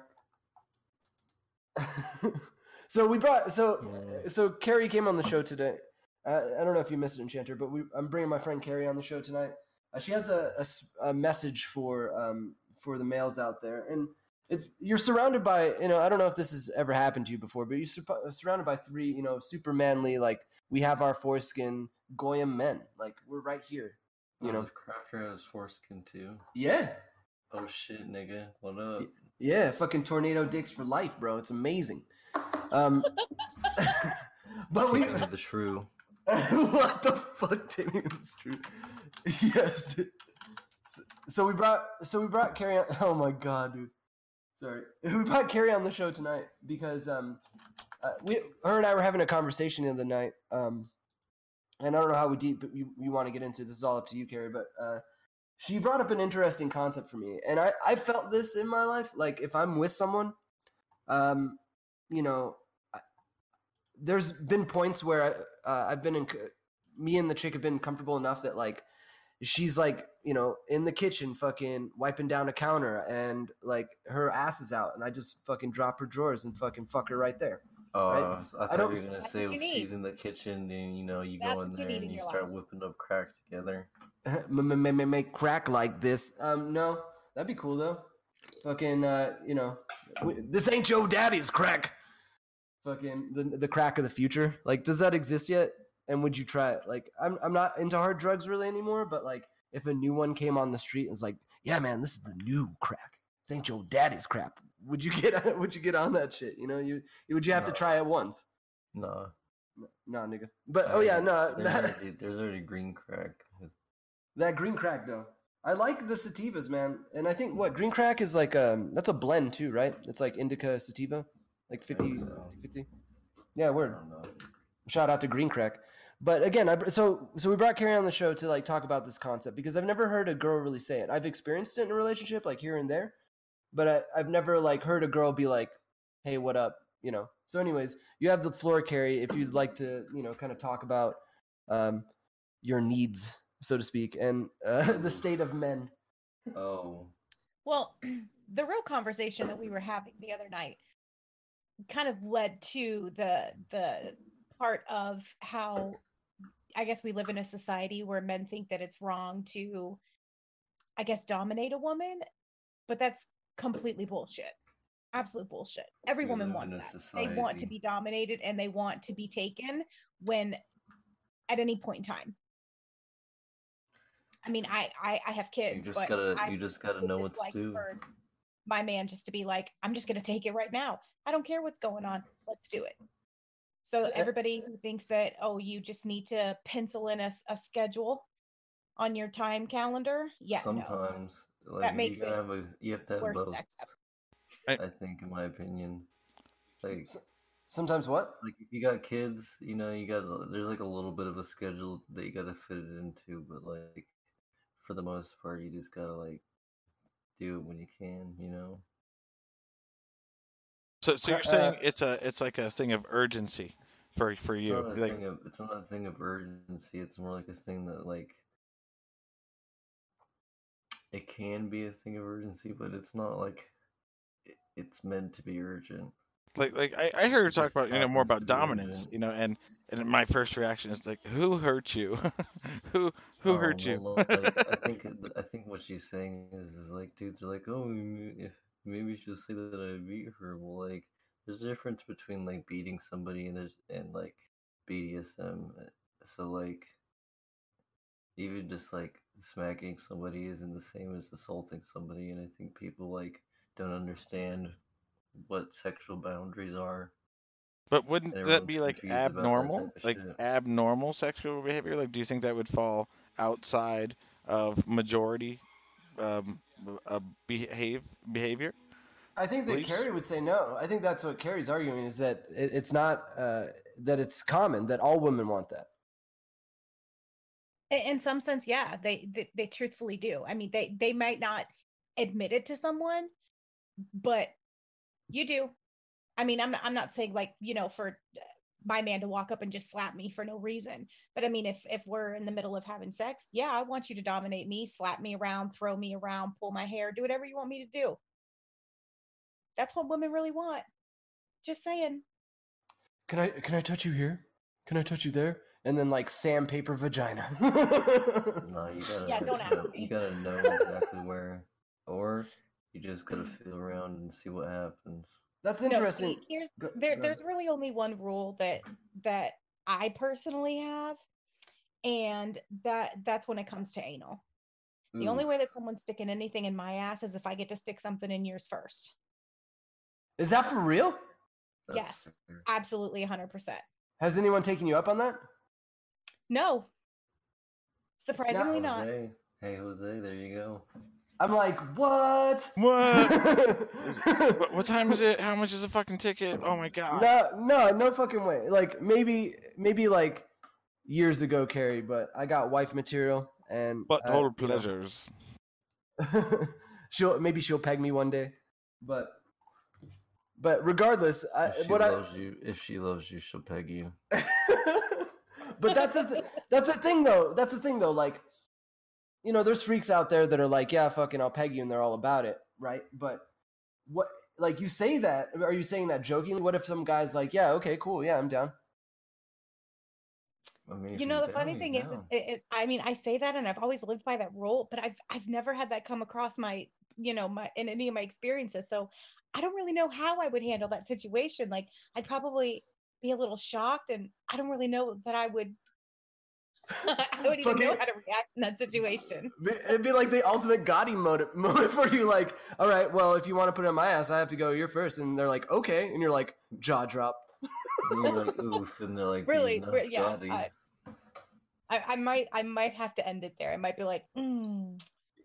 So we brought so Yeah. so Carrie came on the show today. Uh, I don't know if you missed it, Enchanter, but we, I'm bringing my friend Carrie on the show tonight. Uh, she has a, a s- a message for um, for the males out there, and it's you're surrounded by you know I don't know if this has ever happened to you before, but you're sur- surrounded by three you know super manly like we have our foreskin Goyim men, like we're right here, you Oh, know. does Crafter has foreskin too. Yeah, Oh shit, nigga. What up? yeah, fucking tornado dicks for life, bro. It's amazing. Um, but we. Timmy the shrew. What the fuck, Timmy? It's true. Yes. Dude. So, so we brought so we brought Carrie on. Oh my god, dude. Sorry, we brought Carrie on the show tonight because um, uh, we her and I were having a conversation the other night. Um, and I don't know how we deep you, you want to get into. This is all up to you, Carrie. But uh, she brought up an interesting concept for me, and I I felt this in my life. Like if I'm with someone, um, you know. There's been points where uh, I've been in, me and the chick have been comfortable enough that like, she's like, you know, in the kitchen fucking wiping down a counter and like her ass is out and I just fucking drop her drawers and fucking fuck her right there. Oh, Right? I thought I don't- you were gonna That's say what you she's need. in the kitchen and you know you That's go in what you there need and in you your start life. whipping up crack together. M- m- m- Make crack like this. Um, no, that'd be cool though. Fucking, uh, you know, w- this ain't Joe Daddy's crack. Fucking the the crack of the future. Like, does that exist yet? And would you try it? Like, I'm I'm not into hard drugs really anymore, but like, if a new one came on the street and was like, yeah, man, this is the new crack. This ain't Joe Daddy's crap. Would you get would you get on that shit? You know, you would you have to No. try it once? No. No, nigga. But oh yeah, no, There's already, there's already green crack. that green crack though. I like the sativas, man, and I think what green crack is like. Um, that's a blend too, right? It's like indica sativa, like I fifty, think so. fifty. Yeah, I word. don't know. Shout out to green crack. But again, I, so so we brought Carrie on the show to like talk about this concept because I've never heard a girl really say it. I've experienced it in a relationship, like here and there, but I, I've never like heard a girl be like, "Hey, what up?" You know. So, anyways, you have the floor, Carrie, if you'd like to, you know, kind of talk about um, your needs, so to speak, and uh, the state of men. Oh, Well, the real conversation that we were having the other night kind of led to the the part of how I guess we live in a society where men think that it's wrong to, I guess, dominate a woman, but that's completely bullshit. Absolute bullshit. Every we woman live wants in a that. They want to society. be dominated and they want to be taken when at any point in time. I mean, I I, I have You kids, just but gotta, I you just gotta would know what just to like do. for my man just to be like, I'm just gonna take it right now. I don't care what's going on. Let's do it. So Uh, everybody who thinks that, oh, you just need to pencil in a, s- a schedule on your time calendar, yeah, no, Sometimes, like that you makes gotta it have a, you have to have worst both. sex ever. I, I think, in my opinion, like s- sometimes what? like if you got kids, you know, you got there's like a little bit of a schedule that you gotta fit it into, but like for the most part, you just gotta like do it when you can, you know. so so you're Uh, saying it's a it's like a thing of urgency for for It's you. not a Like thing of it's not a thing of urgency. It's more like a thing that like it can be a thing of urgency, but it's not like it, it's meant to be urgent. like like I, I heard her It talk just about you know more happens about to be dominance, urgent. you know, and and my first reaction is like, who hurt you? who who Oh hurt well, you? no, like I think I think what she's saying is, is like dudes are like, oh, m- if maybe she'll say that I beat her. Well, like there's a difference between like beating somebody and there's- and like B D S M. So like even just like smacking somebody isn't the same as assaulting somebody, and I think people like don't understand what sexual boundaries are, But wouldn't and that everyone's be like confused about that type abnormal? of Like shit. abnormal sexual behavior? Like, do you think that would fall outside of majority um, uh, behave behavior? I think that Beliefs? Carrie would say no. I think that's what Carrie's arguing is that it, it's not uh, that it's common that all women want that. In in some sense, yeah, they, they they truthfully do. I mean, they they might not admit it to someone, but you do. I mean, I'm not, I'm not saying like, you know, for my man to walk up and just slap me for no reason. But I mean, if if we're in the middle of having sex, yeah, I want you to dominate me, slap me around, throw me around, pull my hair, do whatever you want me to do. That's what women really want. Just saying. Can I can I touch you here? Can I touch you there? And then like sandpaper vagina. No, you gotta Yeah, don't you ask gotta, you me. gotta know exactly where, or you just gotta feel around and see what happens. That's No, interesting. see, here Go, there go ahead. there's really only one rule that that I personally have, and that that's when it comes to anal. The only Oof, way that someone's sticking anything in my ass is if I get to stick something in yours first. Is that for real? that's Yes, fair. absolutely one hundred percent. Has anyone taken you up on that? No, Hey, surprisingly not. Jose, hey Jose, there you go. I'm like, what? What? What, what time is it? How much is a fucking ticket? Oh my god! no, no, no fucking way. Like maybe, maybe like years ago, Carrie, but I got wife material, and uh, Butthole you know, pleasures. she'll maybe she'll peg me one day, but but regardless, I, If she what I loves you, if she loves you, she'll peg you. but that's a th- that's a thing though. That's a thing though. Like, you know, there's freaks out there that are like, yeah, fucking, I'll peg you, and they're all about it, right? But what, like, you say that? Are you saying that jokingly? What if some guy's like, yeah, okay, cool, yeah, I'm down. I mean, if You he's know, the down, funny he's thing is, is, down. is, I mean, I say that, and I've always lived by that rule, but I've I've never had that come across my, you know, my in any of my experiences. So I don't really know how I would handle that situation. Like, I'd probably be a little shocked, and I don't really know that I would. I don't even Fuck know it. how to react in that situation. It'd be like the ultimate Gotti mode moment for you. Like, all right, well, if you want to put it on my ass, I have to go. You're first, and they're like, okay, and you're like, jaw drop. Then you're like, oof, and they're like, these Really, nuts, re- yeah. Gotti. I, I, I might I might have to end it there. I might be like, mm,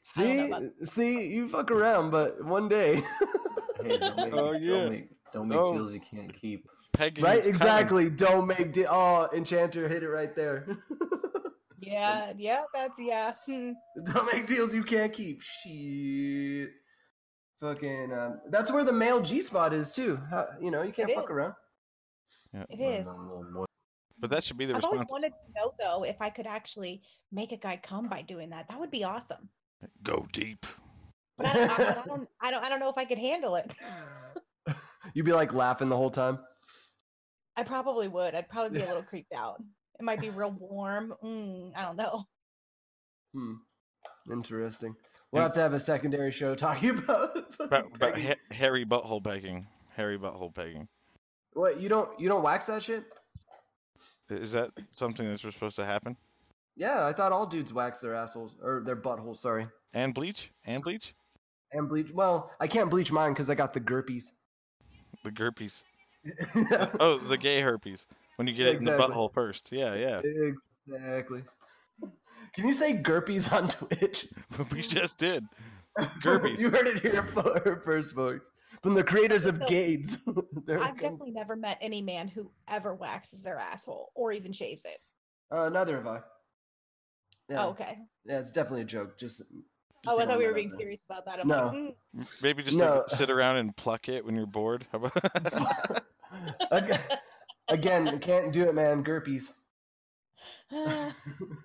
See, about- see, you fuck around, but one day, Hey, don't make, Oh, yeah. don't make, don't make Oh. deals you can't keep. Pegging right? is coming. Exactly. Don't make de- oh, Enchanter hit it right there. Yeah, yeah, that's yeah. Hmm. Don't make deals you can't keep. Shit. Fucking. Um, that's where the male G spot is too. How, you know, you can't It fuck is. around. It Run is. them little boy- But that should be the I've always response. wanted to know though if I could actually make a guy come by doing that. That would be awesome. Go deep. But I don't, I, I don't, I don't, I don't know if I could handle it. You'd be like laughing the whole time. I probably would. I'd probably be a little creeped out. It might be real warm. Mm, I don't know. Hmm. Interesting. We'll have to have a secondary show talking about About, about pegging. ha- hairy butthole pegging. Hairy butthole pegging. What, you don't you don't wax that shit? Is that something that's supposed to happen? Yeah, I thought all dudes wax their assholes or their buttholes. Sorry, And bleach? And bleach? and bleach. Well, I can't bleach mine because I got the gerpies. The gerpies. Oh, the gay herpes. When you get it in Exactly. the butthole first. Yeah, yeah. Exactly. Can you say gerpies on Twitch? We just did. Gerpies. You heard it here fo- first, folks. From the creators of So, Gades. They're I've cons- definitely never met any man who ever waxes their asshole or even shaves it. Uh, neither have I. Yeah. Oh, okay. Yeah, it's definitely a joke. Just. just Oh, I thought throwing we that were out being there. serious about that. I'm No. like, mm. Maybe just No. like, sit around and pluck it when you're bored. How about Again, again, can't do it, man. Gerpies. "Ah,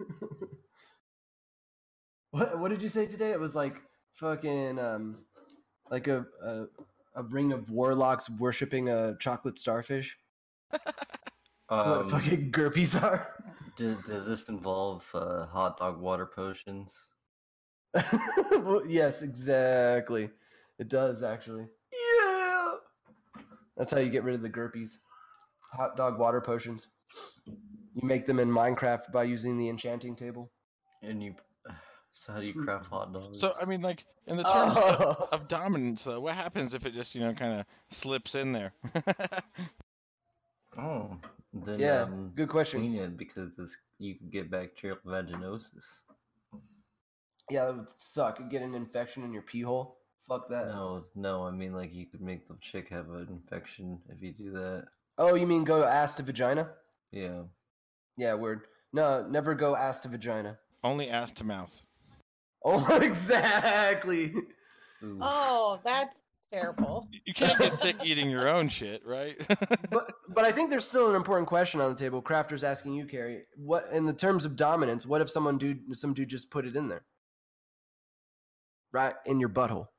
What What did you say today? It was like fucking um, like a a, a ring of warlocks worshiping a chocolate starfish. That's what Um, fucking gerpies are. does, does this involve uh, hot dog water potions? Well, yes, exactly. It does actually. Yeah. That's how you get rid of the gerpies. Hot dog water potions. You make them in Minecraft by using the enchanting table. And you, so how do you craft hot dogs? So I mean, like in the terms of, Oh. of dominance, though, what happens if it just you know kind of slips in there? oh, then Yeah, um, good question. clean it because this you could get bacterial vaginosis. Yeah, that would suck. Get an infection in your pee hole. Fuck that. No, no, I mean like you could make the chick have an infection if you do that. Oh, you mean go ass to vagina? Yeah. Yeah, word. No, never go ass to vagina. Only ass to mouth. Oh, exactly. Ooh. oh, that's terrible. You can't get sick eating your own shit, right? But but I think there's still an important question on the table. Crafter's asking you, Carrie. What in the terms of dominance? What if someone dude some dude just put it in there, right in your butthole?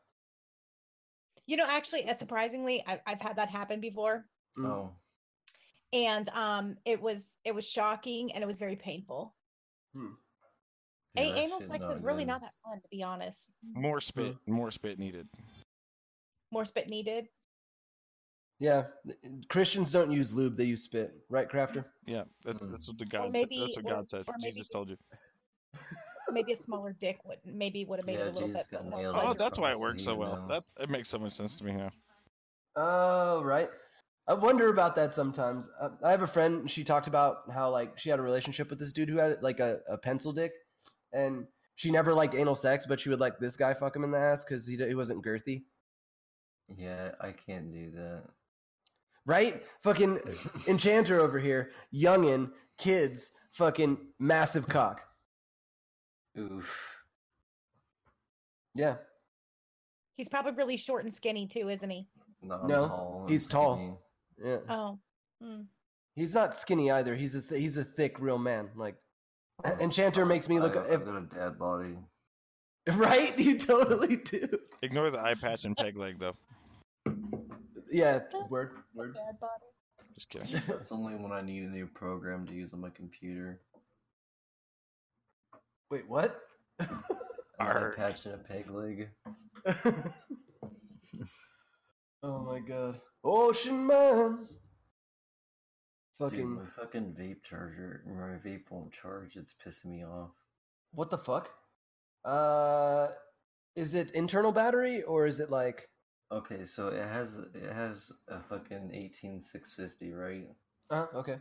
You know, actually, uh, surprisingly, I've, I've had that happen before, Mm. Oh. and um, it was it was shocking and it was very painful. Hmm. Yeah, A- that anal shit sex not is really good. not that fun, to be honest. More spit. More spit needed. More spit needed. Yeah, Christians don't use lube; they use spit, right, Crafter? Yeah, that's Mm. that's what the God maybe- said. That's what or- God said. or maybe Jesus just- told you. Maybe a smaller dick would maybe would have made Yeah, it a little Jesus bit got more nailed Oh, on pleasurable. that's why it cross, works so so you well. know. That's it makes so much sense to me now. Oh, right. I wonder about that sometimes. Uh, I have a friend. She talked about how like she had a relationship with this dude who had like a, a pencil dick, and she never liked anal sex, but she would like this guy fuck him in the ass because he d- he wasn't girthy. Yeah, I can't do that. Right? Fucking enchanter over here, youngin, kids, fucking massive cock. Oof. Yeah, He's probably really short and skinny too, isn't he? No, I'm No, tall. and he's tall. skinny. yeah. Oh. Hmm. He's not skinny either. He's a th- he's a thick real man. Like enchanter makes me look. I, If, I've got a dad body. right? You totally do. Ignore the eye patch and peg leg though. Yeah. Word. Word. Dad body. Just kidding. That's only when I need a new program to use on my computer. Wait, what? An eye Arr. patch and a peg leg. Oh my god. Ocean man. Dude, Fucking my fucking vape charger, my vape won't charge. It's pissing me off. what the fuck? Uh is it internal battery or is it like Okay, so it has it has a fucking eighteen six fifty, right? uh okay.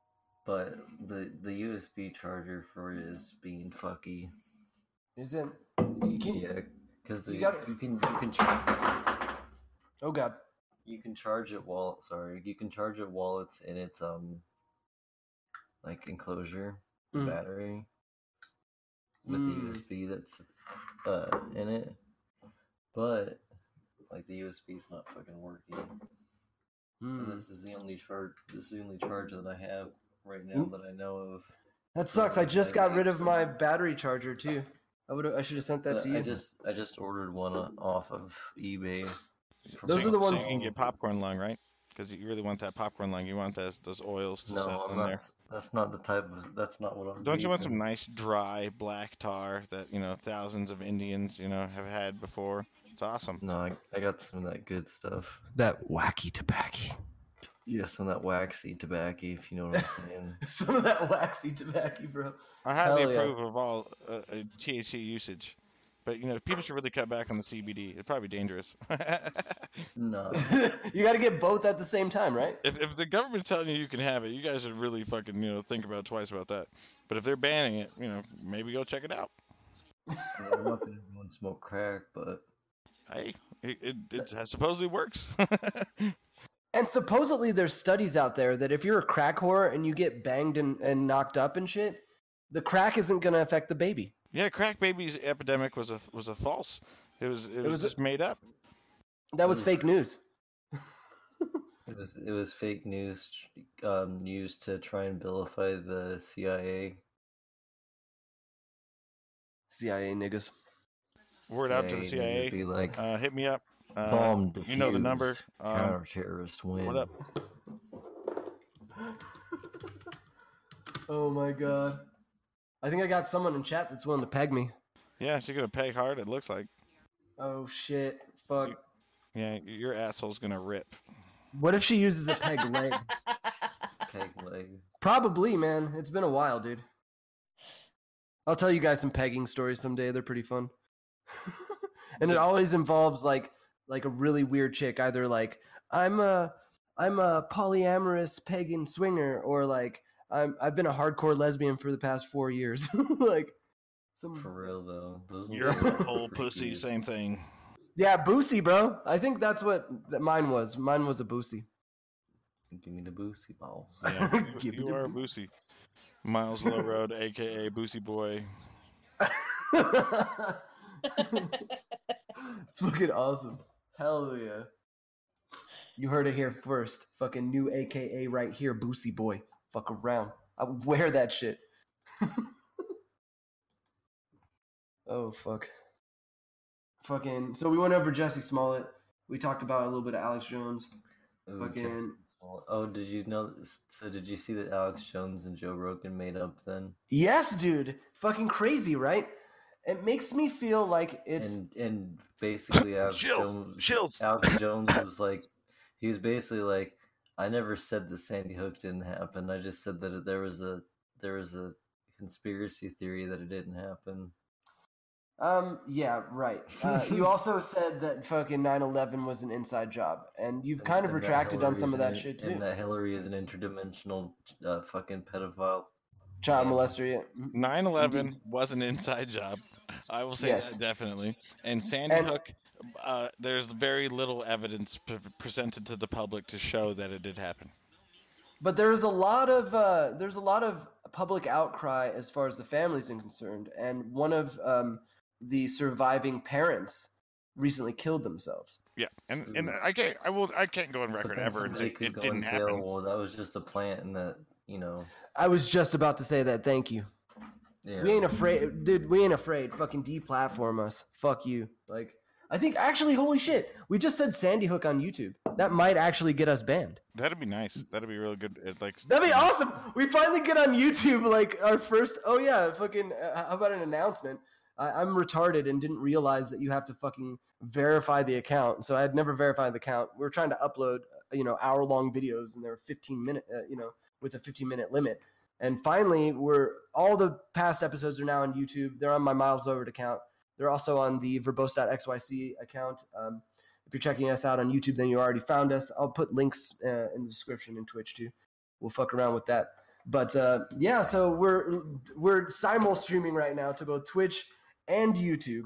But the the U S B charger for it is being fucky. Is it You can, Yeah, because you you, gotta- you can you can charge oh god. you can charge it while sorry you can charge it while it's in its um like enclosure the Mm. battery with Mm. the U S B that's uh in it, but like the U S B is not fucking working. And Mm. this is the only charge. This is the only charger that I have right now Mm. that I know of. That sucks. I just got rid of Batteries. my battery charger too. I would I should have sent that But to you. I just I just ordered one o- off of eBay. from Those are the So ones- you can get popcorn lung, right? Because you really want that popcorn lung. You want those those oils to No, settle I'm in not. there. s- That's not the type of. That's not what I'm. Don't you want some using. nice dry black tar that you know thousands of Indians you know have had before? It's awesome. No, I, I got some of that good stuff. That wacky tobacco. Yeah, some of that waxy tobacco, if you know what I'm saying. Some of that waxy tobacco, bro. I highly Hell yeah. approve of all uh, uh, T H C usage, but you know people should really cut back on the C B D. It's probably dangerous. No, You got to get both at the same time, right? If, if the government's telling you you can have it, you guys should really fucking you know think about twice about that. But if they're banning it, you know maybe go check it out. yeah, I'm not gonna go and smoke crack, but Hey, it it, it has supposedly works. And supposedly there's studies out there that if you're a crack whore and you get banged and, and knocked up and shit, the crack isn't going to affect the baby. Yeah, crack babies epidemic was a was a false. It was it was, was a- just made up. That was Oof. fake news. it was it was fake news um, used to try and vilify the C I A. C I A niggas. Word out to the needs C to I A. Be like Uh, hit me up. Uh, bomb you know the number. defused, Um, counter-terrorist win. what up? Oh my god. I think I got someone in chat that's willing to peg me. Yeah, she's gonna peg hard. It looks like. Oh shit. Fuck. Yeah, your asshole's gonna rip. What if she uses a peg leg? Peg leg. Probably, man. It's been a while, dude. I'll tell you guys some pegging stories someday. They're pretty fun. And it always involves like like a really weird chick, either like I'm a I'm a polyamorous pagan swinger, or like I'm I've been a hardcore lesbian for the past four years. Like some For real though, those Your are whole freaky. pussy, same thing. yeah, boosie, bro. I think that's what that mine was. Mine was a boosie. Give me the boosie balls. Yeah, you, Give it you a are a boo- Boosie. Miles Low Road, aka Boosie Boy. It's fucking awesome. Hell yeah. You heard it here first. Fucking new A K A right here, Boosie Boy. Fuck around. I would wear that shit. Oh, fuck. Fucking. So we went over Jesse Smollett. We talked about a little bit of Alex Jones. Ooh, Fucking- Texas Small- Oh, did you know? So did you see that Alex Jones and Joe Rogan made up then? Yes, dude. Fucking crazy, right? It makes me feel like it's. and and basically Alex Shields, Jones, Shields. Alex Jones was like, he was basically like, I never said that Sandy Hook didn't happen. I just said that there was a there was a conspiracy theory that it didn't happen. Um, yeah, right. Uh, you also said that fucking nine eleven was an inside job, and you've And- kind of and that retracted on Hillary some is of an that in- shit too. And that Hillary is an interdimensional uh, fucking pedophile. Child Yeah. molester, yeah. Mhm. nine eleven was an inside job. I will say Yes. that definitely. And Sandy And- Hook, uh, there's very little evidence pre- presented to the public to show that it did happen. But there's a lot of uh, there's a lot of public outcry as far as the family's concerned, and one of um, the surviving parents recently killed themselves. Yeah, and and Ooh. I can't I will I can't go on But record then ever and somebody say could it go didn't and say, happen. "Oh, well, that was just a plant," and that you know, I was just about to say that. Thank you. yeah. We ain't afraid, dude. We ain't afraid. Fucking deplatform us. Fuck you. Like, I think actually, holy shit, we just said Sandy Hook on YouTube. That might actually get us banned. That'd be nice. That'd be really good. It's like That'd be awesome. We finally get on YouTube, like our first. Oh yeah, fucking. Uh, how about an announcement? I, I'm retarded and didn't realize that you have to fucking verify the account. So I had never verified the account. We were trying to upload, uh, you know, hour long videos, and they were fifteen minute, uh, you know, with a fifteen minute limit. And finally, we're all the past episodes are now on YouTube. They're on my Miles Lowered account. They're also on the verbose.xyc account. Um, if you're checking us out on YouTube, then you already found us. I'll put links uh, in the description in Twitch too. We'll fuck around with that. But uh, yeah, so we're we're simul streaming right now to both Twitch and YouTube.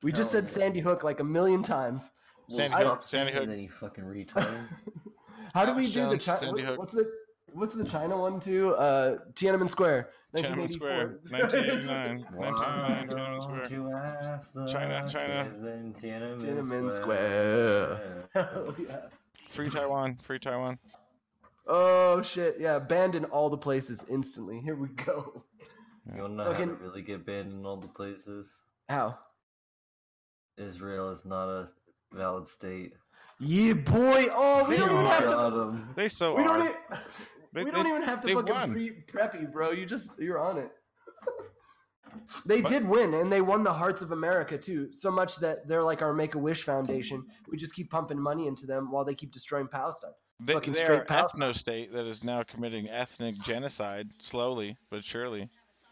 We just Hell said yeah. Sandy Hook like a million times. Well, Sandy stop Hook, Sandy saying Hook. that, you fucking retard. How do we Alex do the Jones, China? Sandy Hook. What's the what's the China one too? Uh, Tiananmen Square, Tiananmen Square, nineteen eighty-four. nineteen eighty-nine. Why nineteen eighty-nine, Tiananmen don't Square. you ask the China, China. kids in Tiananmen, Tiananmen Square? Square. Hell yeah. Free Taiwan, free Taiwan. Oh shit! Yeah, banned in all the places instantly. Here we go. You wanna know Okay. how to really get banned in all the places? How? Israel is not a valid state. Yeah, boy. Oh, we don't even have Got to. 'em. They so We don't. are. e- They- We don't they- even have to they fucking won. pre preppy, bro. You just you're on it. They But- did win, and they won the hearts of America too. So much that they're like our Make a Wish Foundation. We just keep pumping money into them while they keep destroying Palestine. They, Fucking they straight are Palestine. ethno state that is now committing ethnic genocide slowly but surely.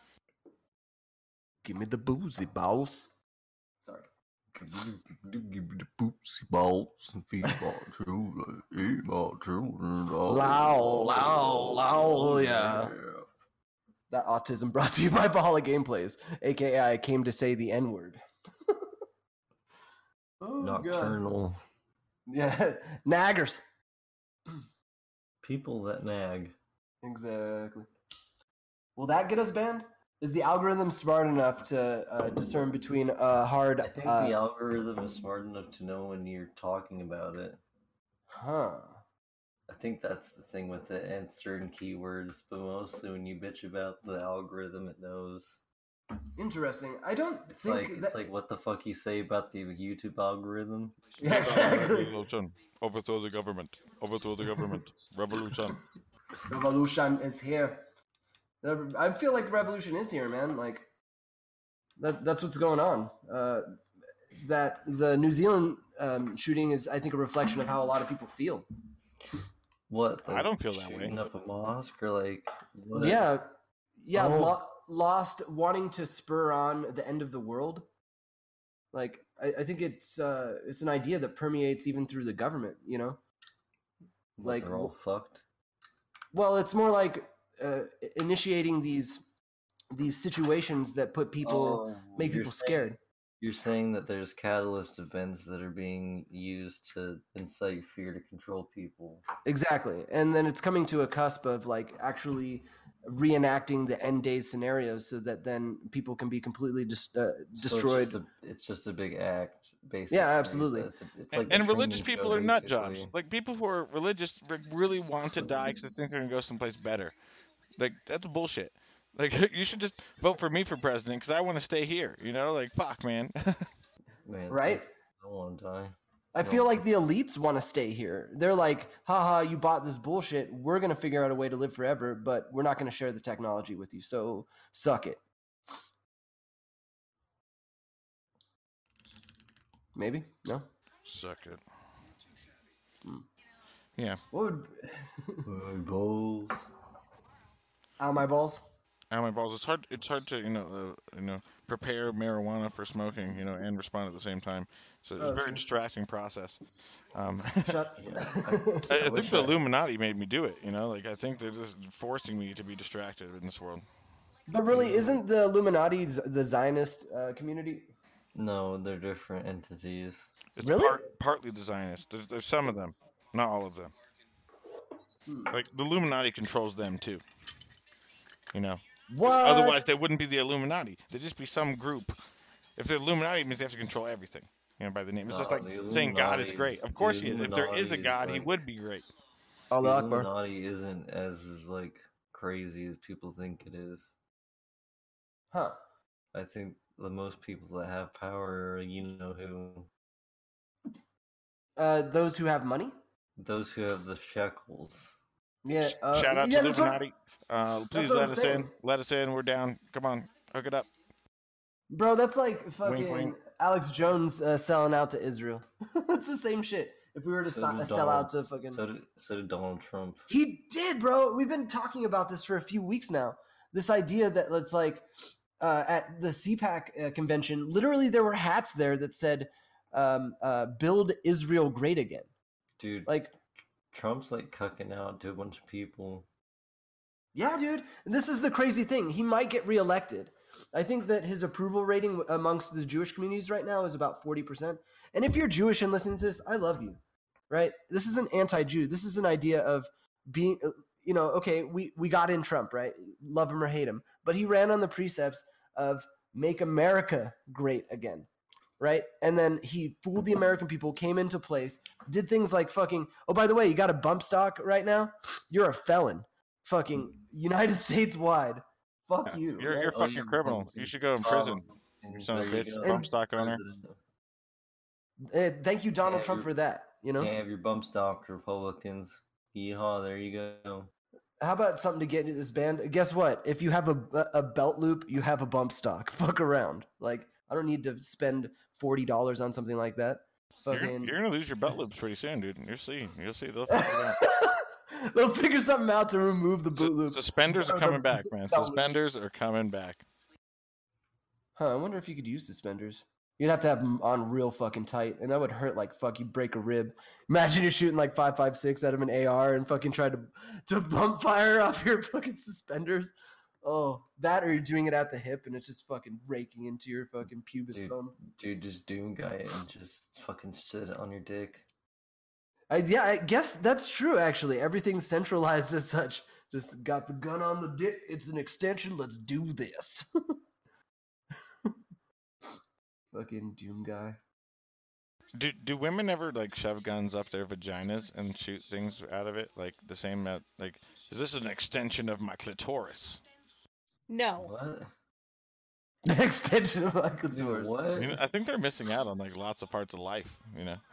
Give me the boozy balls. Sorry. Give me the poopsie balls and feed my children, eat my children. Low, low, low, yeah. That autism brought to you by Valhalla Gameplays, aka I came to say the N word. Oh, God. Nocturnal. Yeah, naggers. People that nag. Exactly. Will that get us banned? Is the algorithm smart enough to uh, discern between a hard? I think uh, the algorithm is smart enough to know when you're talking about it. Huh. I think that's the thing with it, and certain keywords, but mostly when you bitch about the algorithm, it knows. Interesting. I don't It's think like that. it's like what the fuck you say about the YouTube algorithm. Yeah, exactly. Revolution. Overthrow the government. Overthrow the government. Revolution. Revolution is here. The- I feel like the revolution is here, man. Like that. That's what's going on. Uh, that the New Zealand um, shooting is, I think, a reflection of how a lot of people feel. What? I don't feel that way. shooting up a mosque or like? What? Yeah, yeah. Oh. Lo- lost wanting to spur on the end of the world. Like I, I think it's uh, it's an idea that permeates even through the government. You know. What, like- they're all fucked. Well, it's more like uh, initiating these these situations that put people Oh, make you're people saying- scared. You're saying that there's catalyst events that are being used to incite fear to control people. Exactly. And then it's coming to a cusp of like actually reenacting the end days scenarios so that then people can be completely dis- uh, destroyed. So it's, just a, it's just a big act, basically. Yeah, absolutely. It's, a, it's like And the religious Truman people Show, are nut jobs. basically. Like people who are religious like, really want to die because they think they're gonna go someplace better. Like that's bullshit. Like you should just vote for me for president because I want to stay here. You know, like fuck, man. Man, Right? I don't want to die. I No. feel like the elites want to stay here. They're like, haha, you bought this bullshit. We're going to figure out a way to live forever, but we're not going to share the technology with you. So suck it. Maybe? No? Suck it. Hmm. Yeah. What would. My balls. Ow, my balls? Ow, my balls. It's hard. It's hard to you know uh, you know prepare marijuana for smoking. You know, and respond at the same time. So it's Oh, a very true. distracting process. Um, Shut. Yeah, I, I I think wish the I- Illuminati made me do it. You know, like I think they're just forcing me to be distracted in this world. But really, isn't the Illuminati z- the Zionist uh, community? No, they're different entities. It's Really? part, partly the Zionists. There's, there's some of them, not all of them. Hmm. Like the Illuminati controls them too. You know. What? Otherwise, they wouldn't be the Illuminati. They'd just be some group. If they're Illuminati, it means they have to control everything. You know, by the name. It's just No, like the saying God is Illuminati great. is- Of course the he is. If there is a Illuminati is God, he like- would be great. The Allah Akbar. Illuminati isn't as as like crazy as people think it is. Huh. I think the most people that have power are, you know who, Uh, those who have money? those who have the shekels. Yeah. Uh, Shout out yeah, to that's what- Illuminati. Uh, please what let I'm us saying. in. Let us in. We're down. Come on, hook it up. Bro, that's like fucking wink. Alex Jones uh, selling out to Israel. It's the same shit. If we were to So si- did sell out Donald- to fucking. So did, so did Donald Trump. He did, bro. We've been talking about this for a few weeks now. This idea that it's like uh, at the C PAC uh, convention, literally there were hats there that said um, uh, "Build Israel Great Again." Dude, Like, Trump's like cucking out to a bunch of people. yeah, dude. And this is the crazy thing. He might get reelected, I think that his approval rating amongst the Jewish communities right now is about forty percent. And if you're Jewish and listening to this, I love you, right? This is an anti-Jew. This is an idea of being, you know, okay, we, we got in Trump, right? Love him or hate him. But he ran on the precepts of make America great again, right? And then he fooled the American people, came into place, did things like fucking, oh, by the way, you got a bump stock right now? You're a felon. Fucking United States wide. Fuck Yeah. you. You're right? you're a Oh, fucking you're criminal. bumping. You should go in prison. Um, You son of a there you bitch, go. bump stock owner. President. Uh, thank you, Donald Yeah, Trump, you're- for that. You know, Can't have your bump stock Republicans. Yeehaw, there you go. how about something to get into this band? Guess what? If you have a, a belt loop, you have a bump stock. Fuck around. Like, I don't need to spend forty dollars on something like that. You're, Fucking. you're gonna lose your belt loops pretty soon, dude. You'll see. You'll see. They'll figure it out. They'll figure something out to remove the boot loop. Suspenders are Or the coming back, man. belt loop. Suspenders are coming back. Huh, I wonder if you could use suspenders. You'd have to have them on real fucking tight, and that would hurt like fuck. You break a rib. Imagine you're shooting like five five six out of an A R and fucking try to to bump fire off your fucking suspenders. Oh, that or you're doing it at the hip and it's just fucking raking into your fucking pubis Dude, bone. dude, just doom guy it and just fucking sit it on your dick. I, yeah, I guess that's true. Actually, everything's centralized as such. Just got the gun on the dick. It's an extension. Let's do this. Fucking doom guy. Do do women ever like shove guns up their vaginas and shoot things out of it? Like the same at like is this an extension of my clitoris? No. What? The extension of my Dude, clitoris. what? I, mean, I think they're missing out on like lots of parts of life, you know.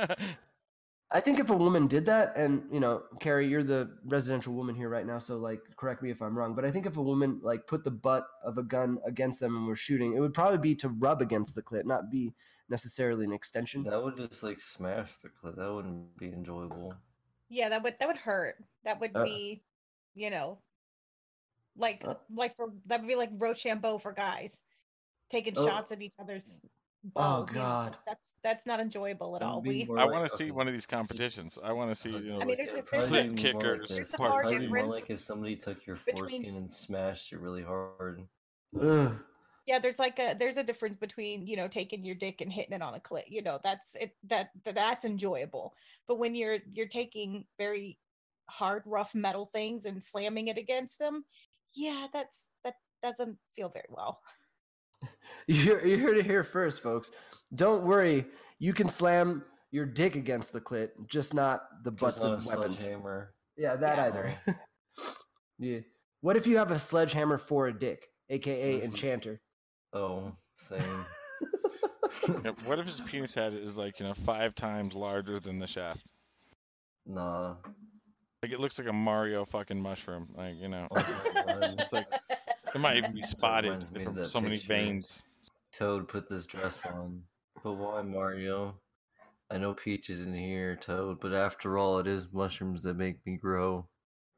I think if a woman did that, and you know, Carrie, you're the residential woman here right now, so like, correct me if I'm wrong, but I think if a woman like put the butt of a gun against them and were shooting, it would probably be to rub against the clit, not be necessarily an extension. That would just like smash the clip. That wouldn't be enjoyable. Yeah, that would that would hurt. That would Uh. be, you know, like Uh. like for that would be like Rochambeau for guys, taking Oh. shots at each other's balls. you know, God. that's that's not enjoyable at That would all. be We more I like want to see fucking- one of these competitions. I want to see, you know, I mean, like, there's- It'd there's probably a- be kick more or like there's if- a it'd hard probably be more difference like if somebody took your between- foreskin and smashed it really hard. Ugh. yeah, there's like a there's a difference between, you know, taking your dick and hitting it on a clit. You know, that's it that that- that's enjoyable. But when you're you're taking very hard, rough metal things and slamming it against them, yeah, that's that doesn't feel very well. You're, you're here to hear first, folks. Don't worry, you can slam your dick against the clit, just not the butts Just not of a weapons. sledgehammer. Yeah, that Yeah. either. Yeah. What if you have a sledgehammer for a dick, aka Mhm. enchanter? Oh, same. yeah, what if his penis head is like, you know, five times larger than the shaft? Nah. Like it looks like a Mario fucking mushroom. Like, you know, Oh my God. it's like it might even be spotted reminds me of from that so many picture. veins. Toad put this dress on. But why, Mario? I know Peach isn't here, Toad, but after all, it is mushrooms that make me grow.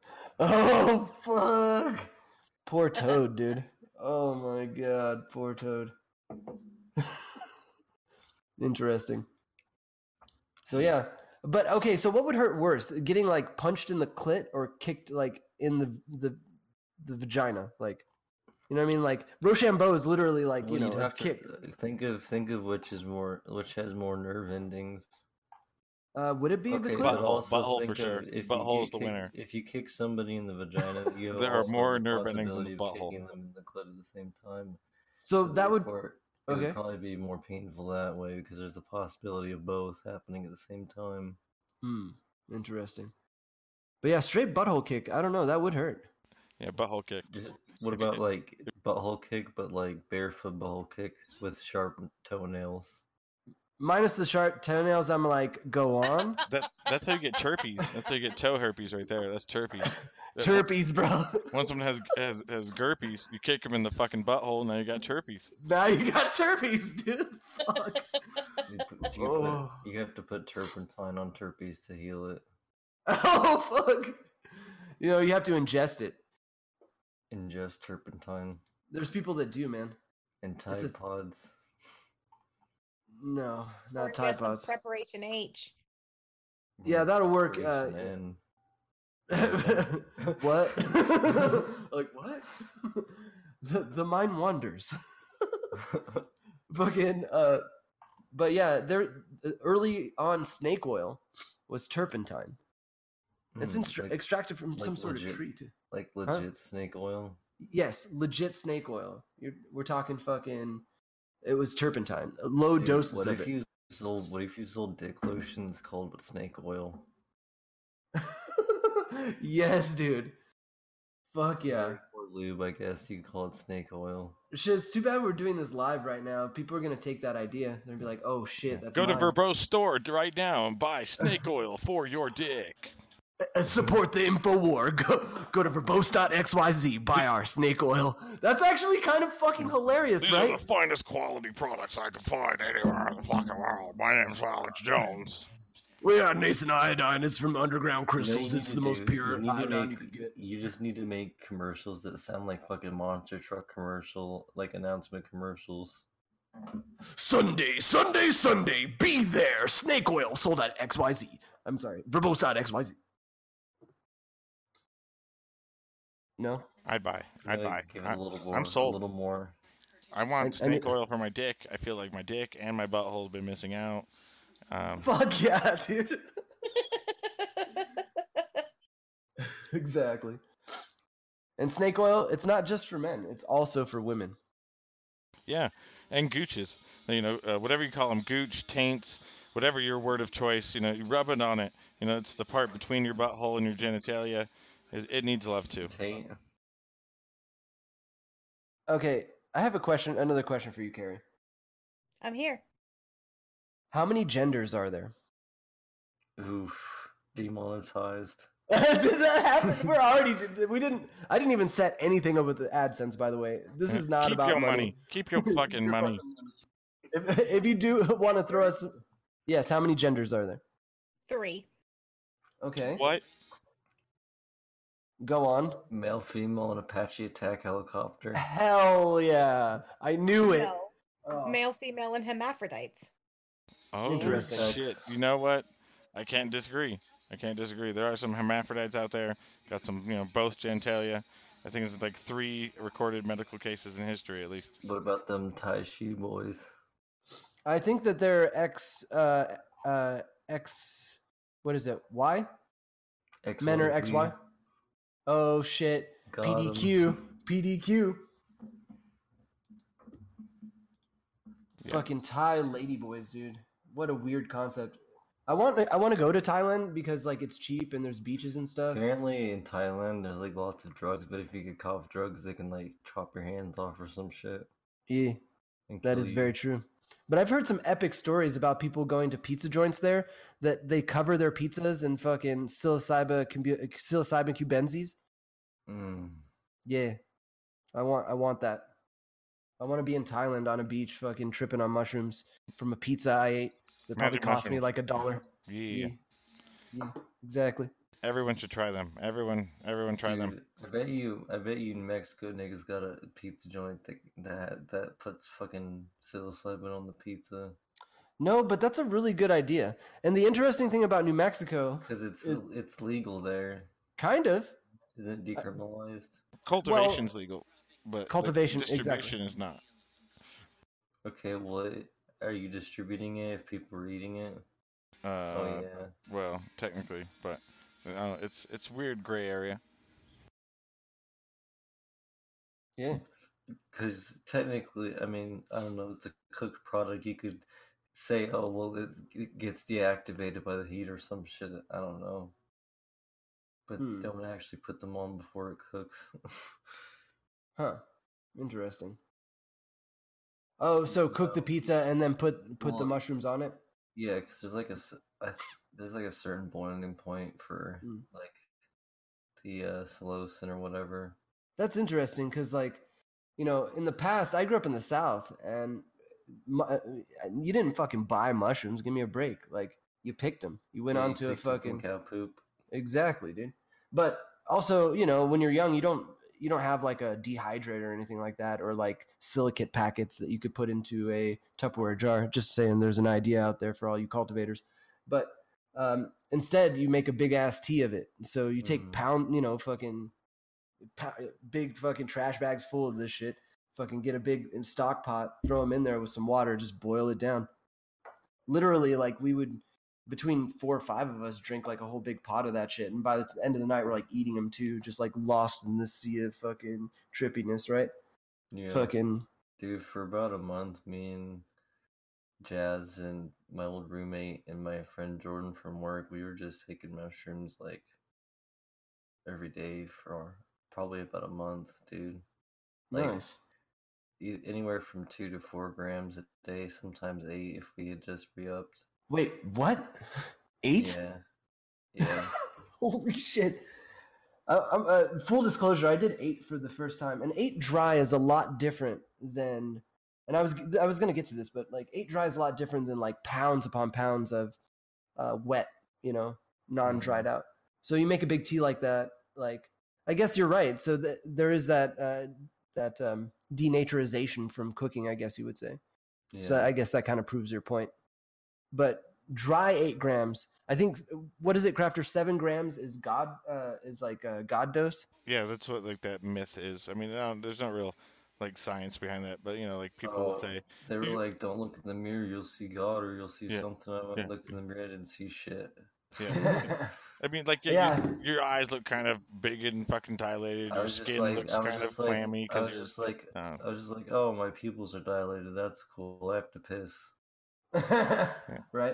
Oh fuck! Poor Toad, dude. Oh my god, poor Toad. Interesting. So yeah, but okay. So what would hurt worse, getting like punched in the clit or kicked like in the the the vagina? Like, you know what I mean? Like Rochambeau is literally like you Well, know you'd a have to kick. th- think of think of which is more which has more nerve endings. Uh, would it be the Okay, clit? but Butthole- also butthole for think sure. of if Butthole you is get the winner. kicked, if you kick somebody in the vagina, you have There are also more the nerve endings in the possibility of butthole. kicking them in the clit at the same time. So that would therefore, it okay. would probably be more painful that way because there's the possibility of both happening at the same time. Hmm. Interesting. But yeah, straight butthole kick. I don't know. That would hurt. Yeah, butthole kick. Just- What If you about did- like butthole kick, but like barefoot butthole kick with sharp toenails? Minus the sharp toenails, I'm like, go on. That's that's how you get terpes. That's how you get toe herpes right there. That's terpes. That- Terpeys, bro. Once someone has, has has herpes, you kick him in the fucking butthole, now you got terpes. Now you got terpeys, dude. Fuck. You, put, you, Oh. put, you have to put turpentine on terpes to heal it. Oh, fuck. You know, you have to ingest it. Ingest turpentine There's people that do, man. and It's Tide a- Pods. No, Or not Tide just some Pods. Preparation H. Yeah, that'll work. Uh, Preparation N. what? Like, what? the, the mind wanders. Fucking, uh, but yeah, there early on snake oil was turpentine. It's Mm, instra- like, extracted from like some sort legit- of tree too. like legit snake oil. Yes, legit snake oil. You're, we're talking fucking. It was turpentine, low Dude, doses what of if it. you sold? What if you sold dick lotions called snake oil? Yes, dude. Fuck yeah. Or lube, I guess you could call it snake oil. Shit, it's too bad we're doing this live right now. People are gonna take that idea. They're gonna be like, "Oh shit, that's Go to mine." Verbose store right now and buy snake oil for your dick. Uh, support the InfoWar. Go, go to verbose dot x y z. Buy our snake oil. That's actually kind of fucking hilarious, These right? are the finest quality products I can find anywhere in the fucking world. My name's Alex Jones. We are nascent iodine. It's from underground You know what you crystals. need It's to the most do? pure You need to iodine make. you could get. You just need to make commercials that sound like fucking monster truck commercial, like announcement commercials. Sunday, Sunday, Sunday. Be there. Snake oil sold at X Y Z. I'm sorry, verbose dot x y z. No. I'd buy. You I'd gotta buy. Give it I, a little more. I'm sold. A little more. I want I- I snake need- oil for my dick. I feel like my dick and my butthole's been missing out. Um, Fuck yeah, dude. Exactly. And snake oil, it's not just for men, it's also for women. yeah, and gooches. You know, uh, whatever you call them, gooch, taints, whatever your word of choice. You know, you rub it on it. You know, it's the part between your butthole and your genitalia. It, it needs love too. Taint. Okay, I have a question, another question for you, Carrie. I'm here. How many genders are there? Oof. Demonetized. Did that happen? We're already, we didn't, I didn't even set anything up with the AdSense, by the way. This is not Keep about your money. money. Keep your fucking Your money. If, if you do want to throw us, yes, how many genders are there? Three. Okay, What? go on. Male, female, and Apache attack helicopter. Hell yeah. I knew it. No. Oh. Male, female, and hermaphrodites. Oh, Interesting. shit. You know what? I can't disagree. I can't disagree. There are some hermaphrodites out there. Got some, you know, both genitalia. I think it's like three recorded medical cases in history, at least. What about them Tai Chi boys? I think that they're X, uh, uh, X, what is it? Y? X Men are Y Z. X Y? Oh shit. Got P D 'em. Q. P D Q. Yeah. Fucking Thai ladyboys, dude. What a weird concept. I want I want to go to Thailand because like it's cheap and there's beaches and stuff. Apparently in Thailand there's like lots of drugs, but if you get caught with drugs, they can like chop your hands off or some shit. Yeah, and that kill is you. very true. But I've heard some epic stories about people going to pizza joints there that they cover their pizzas in fucking psilocybe cubu- psilocybin cubensis. Mm. Yeah, I want I want that. I want to be in Thailand on a beach, fucking tripping on mushrooms from a pizza I ate that probably Magic cost me mushroom. like a dollar. Yeah. Yeah, exactly. Everyone should try them. Everyone, everyone try them. Dude, I bet you, I bet you, Mexico niggas got a pizza joint that that that puts fucking psilocybin on the pizza No, but that's a really good idea. And the interesting thing about New Mexico, because it's Is- it's legal there. kind of, Isn't it decriminalized? Cultivation's legal, but the Cultivation, exactly. distribution is not. Okay, well, are you distributing it if people are eating it? Uh, oh yeah. Well, technically, but uh, it's it's weird gray area. yeah. Because technically, I mean, I don't know, it's a cooked product. You could say, oh, well, it, it gets deactivated by the heat or some shit. I don't know. But Hmm. don't actually put them on before it cooks. Huh. Interesting. Oh, so cook the pizza and then put put the Well, mushrooms on it. yeah, because there's like a s- I th- there's like a certain boiling point for Hmm. like the uh, psilocin or whatever. That's interesting because, like, you know, in the past, I grew up in the South, and mu- uh, you didn't fucking buy mushrooms. Give me a break. Like, you picked them. You went Yeah, on you to a picked it from fucking cow poop. exactly, dude. But also, you know, when you're young, you don't you don't have like a dehydrator or anything like that, or like silicate packets that you could put into a Tupperware jar. Just saying, there's an idea out there for all you cultivators. But um, instead, you make a big ass tea of it. So you take Mhm. pound, you know, fucking pa- big fucking trash bags full of this shit. Fucking get a big stock pot, throw them in there with some water, just boil it down. Literally, like we would between four or five of us drink like a whole big pot of that shit, and by the end of the night, we're like eating them too, just like lost in this sea of fucking trippiness, right? Yeah. Fucking Dude, for about a month, me and Jazz and my old roommate and my friend Jordan from work, we were just taking mushrooms like every day for probably about a month, dude. Like nice. e- anywhere from two to four grams a day, sometimes eight if we had just re-upped. Wait, what? Eight? Yeah, yeah. Holy shit! Uh, um, uh, full disclosure, I did eight for the first time, and eight dry is a lot different than. And I was I was gonna get to this, but like eight dry is a lot different than like pounds upon pounds of uh, wet, you know, non-dried out. So you make a big tea like that, like I guess you're right. So th- there is that uh, that um, denaturization from cooking, I guess you would say. Yeah. So I guess that kind of proves your point. But dry eight grams, I think. What is it, Crafter? Seven grams is God uh, is like a God dose. Yeah, that's what like that myth is. I mean, I don't- there's no real like science behind that, but you know, like people will Oh, say, they were you- like, "Don't look in the mirror, you'll see God, or you'll see Yeah, something." I went yeah. and looked in the mirror, I didn't see shit. yeah. I mean, like yeah, Yeah. Your, your eyes look kind of big and fucking dilated. I Your was just skin like, looks I was kind just of like, clammy I because was you're. just like, Uh, I was just like, oh, my pupils are dilated. That's cool. I have to piss. Right.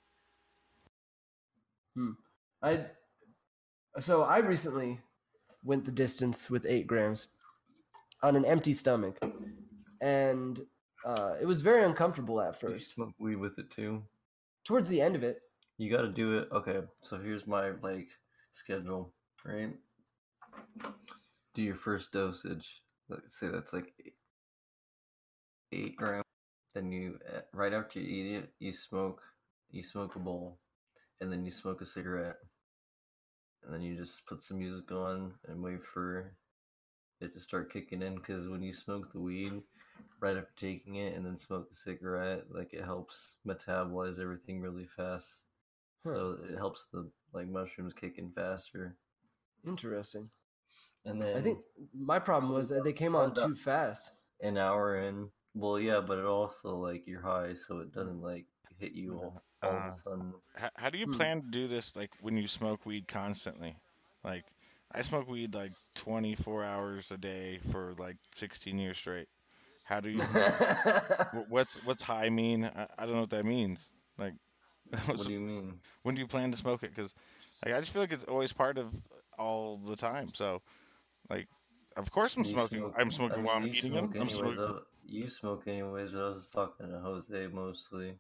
Hmm. I so I recently went the distance with eight grams on an empty stomach, and uh, it was very uncomfortable at You first. smoke weed with it too. Towards the end of it, You got to do it. Okay, so here's my like schedule. Right. Do your first dosage. Let's say that's like eight, eight grams. Then you, uh, right after you eat it, you smoke. You smoke a bowl, and then you smoke a cigarette, and then you just put some music on and wait for it to start kicking in. Because when you smoke the weed, right after taking it, and then smoke the cigarette, like it helps metabolize everything really fast. Huh. So it helps the like mushrooms kick in faster. interesting. And then I think my problem was that they came on too fast. an hour in, well, yeah, but it also like you're high, so it doesn't like hit you all, all of Uh, a sudden. how, how do you Hmm. plan to do this? Like when you smoke weed constantly? Like I smoke weed like twenty-four hours a day for like sixteen years straight. How do you? wh- What's what's high mean? I, I don't know what that means. Like, What so do you mean? when do you plan to smoke it? Because like, I just feel like it's always part of all the time. So like, of course I'm You smoking. smoke. I'm I smoking mean, while I'm you eating smoke them. I'm anyways. smoking. uh, You smoke anyways, but I was just talking to Jose mostly.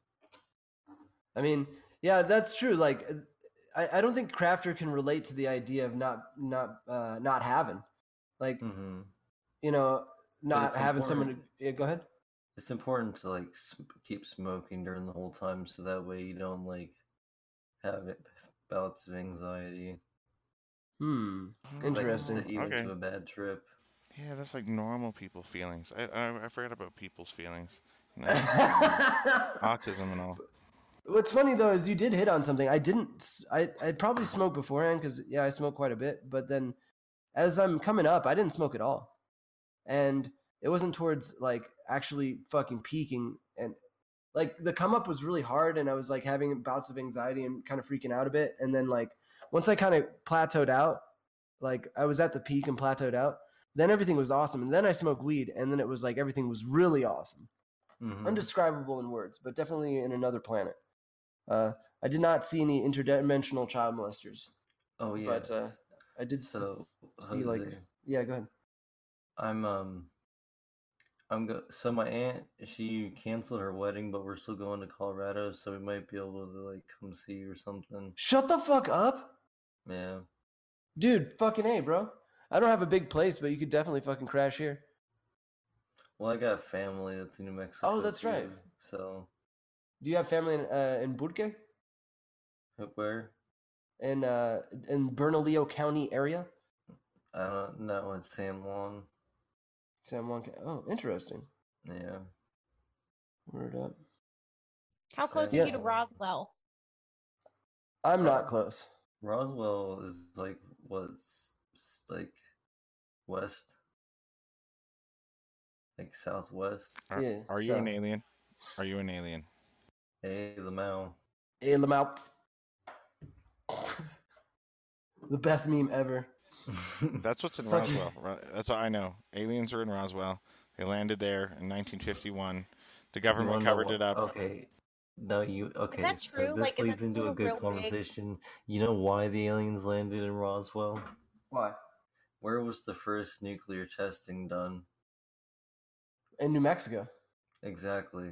I mean, yeah, that's true. Like, I, I don't think Crafter can relate to the idea of not not uh, not having, like, Mm-hmm. you know, not it's having someone. To, important. yeah, go ahead. It's important to like sm- keep smoking during the whole time, so that way you don't like have it, bouts of anxiety. Hmm. Oh, That can Interesting. set you okay. into a bad trip. Yeah, that's like normal people feelings. I I, I forgot about people's feelings. You know, autism and all. What's funny though is you did hit on something. I didn't. s- I I probably smoked beforehand because yeah, I smoke quite a bit. But then, as I'm coming up, I didn't smoke at all, and it wasn't towards like actually fucking peaking. And like the come up was really hard, and I was like having bouts of anxiety and kind of freaking out a bit. And then like once I kind of plateaued out, like I was at the peak and plateaued out. Then everything was awesome, and then I smoked weed, and then it was like everything was really awesome. Mm-hmm. Undescribable in words, but definitely in another planet. Uh, I did not see any interdimensional child molesters, Oh yeah. but uh, I did s- So see like Jose, yeah. Go ahead. I'm um I'm go so my aunt, she canceled her wedding, but we're still going to Colorado, so we might be able to like come see you or something. Shut the fuck up, Yeah. dude. Fucking a, bro. I don't have a big place, but you could definitely fucking crash here. Well, I got family that's in New Mexico. Oh, that's right. too, So Do you have family in uh, in Burque, where? in uh, in Bernalillo County area? I don't know. It's San Juan. San Juan. Ca- Oh, interesting. Yeah. Word up. How close Yeah. are you to Roswell? I'm not close. Roswell is like what's like west, like southwest. Are, Yeah, are you an so- alien? Are you an alien? Hey, the Mao. Hey, Lamau. The best meme ever. That's what's in Fucking- Roswell. Ro- That's what I know. Aliens are in Roswell. They landed there in nineteen fifty-one. The You government wanna know covered what- it up. Okay. No, you okay? that so true? this Like, is leads that into still a a good real big- conversation. You know why the aliens landed in Roswell? Why? Where was the first nuclear testing done? In New Mexico. Exactly.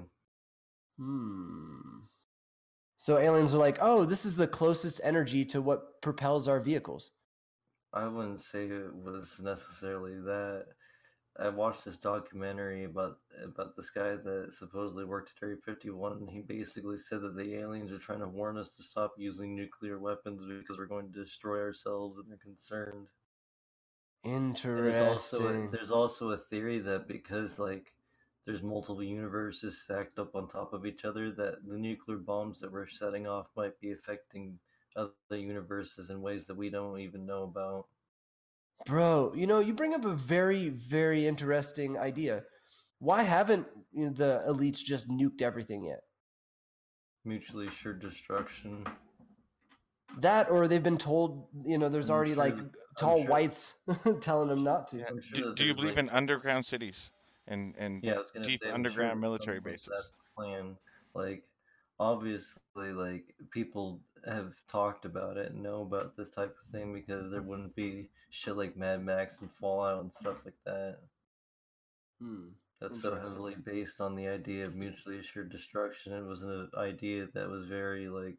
Hmm. So aliens were like, "Oh, this is the closest energy to what propels our vehicles." I wouldn't say it was necessarily that. I watched this documentary about about this guy that supposedly worked at Area fifty-one, and he basically said that the aliens are trying to warn us to stop using nuclear weapons because we're going to destroy ourselves, and they're concerned. And there's also a, Interesting. there's also a theory that because like there's multiple universes stacked up on top of each other, that the nuclear bombs that we're setting off might be affecting other universes in ways that we don't even know about. Bro, you know, you bring up a very, very interesting idea. Why haven't you know, the elites just nuked everything yet? Mutually assured destruction. That, or they've been told, you know, there's I'm already sure like that- I'm tall sure- whites telling them not to. Yeah. I'm sure Do, that do you there's, believe like, in underground cities and and Yeah, I was gonna deep say, I'm underground sure military some- like, bases? That's the plan. Like, obviously, like people have talked about it and know about this type of thing because there wouldn't be shit like Mad Max and Fallout and stuff like that. Hmm. That's so Interesting. heavily based on the idea of mutually assured destruction. It was an idea that was very like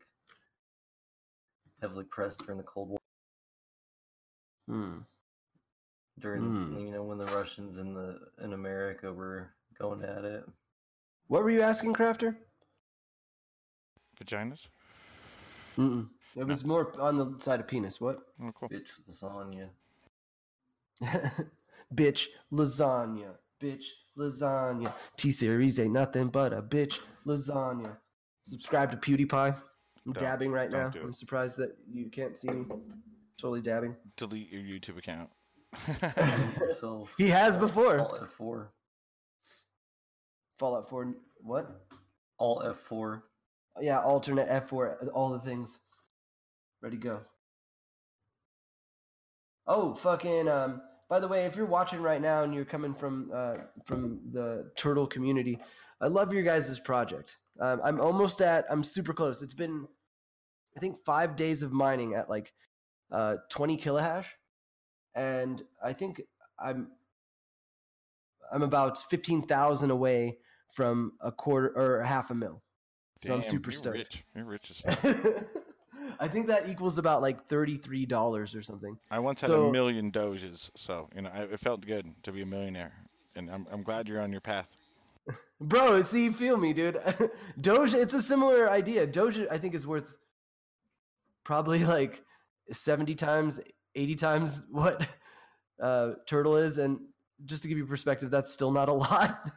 heavily pressed during the Cold War. Hmm. During Hmm. you know when the Russians and the in America were going at it. What were you asking, Crafter? Vaginas? Mm-mm. It was more on the side of penis. What? Oh, cool. Bitch lasagna. Bitch lasagna. Bitch lasagna. T Series ain't nothing but a bitch lasagna. Subscribe to PewDiePie. I'm Don't- dabbing right don't now. do it. I'm surprised that you can't see me. Totally dabbing. Delete your YouTube account. So He has before. Alt F four. Fallout four. What? Alt F four. Yeah, alternate F four. All the things. Ready, go. Oh, fucking. Um. By the way, if you're watching right now and you're coming from uh from the turtle community, I love your guys' project. Um, I'm almost at. I'm super close. It's been, I think, five days of mining at like uh twenty kilohash, and I think I'm I'm about fifteen thousand away from a quarter or half a mil. So I'm Damn, super you're stoked. Rich. You're rich as fuck. I think that equals about like thirty-three dollars or something. I once had So- a million doges, so you know I, it felt good to be a millionaire, and I'm I'm glad you're on your path. Bro, see, you feel me, dude. Doge, it's a similar idea. Doge, I think, is worth probably like seventy times, eighty times what uh, Turtle is. And just to give you perspective, that's still not a lot.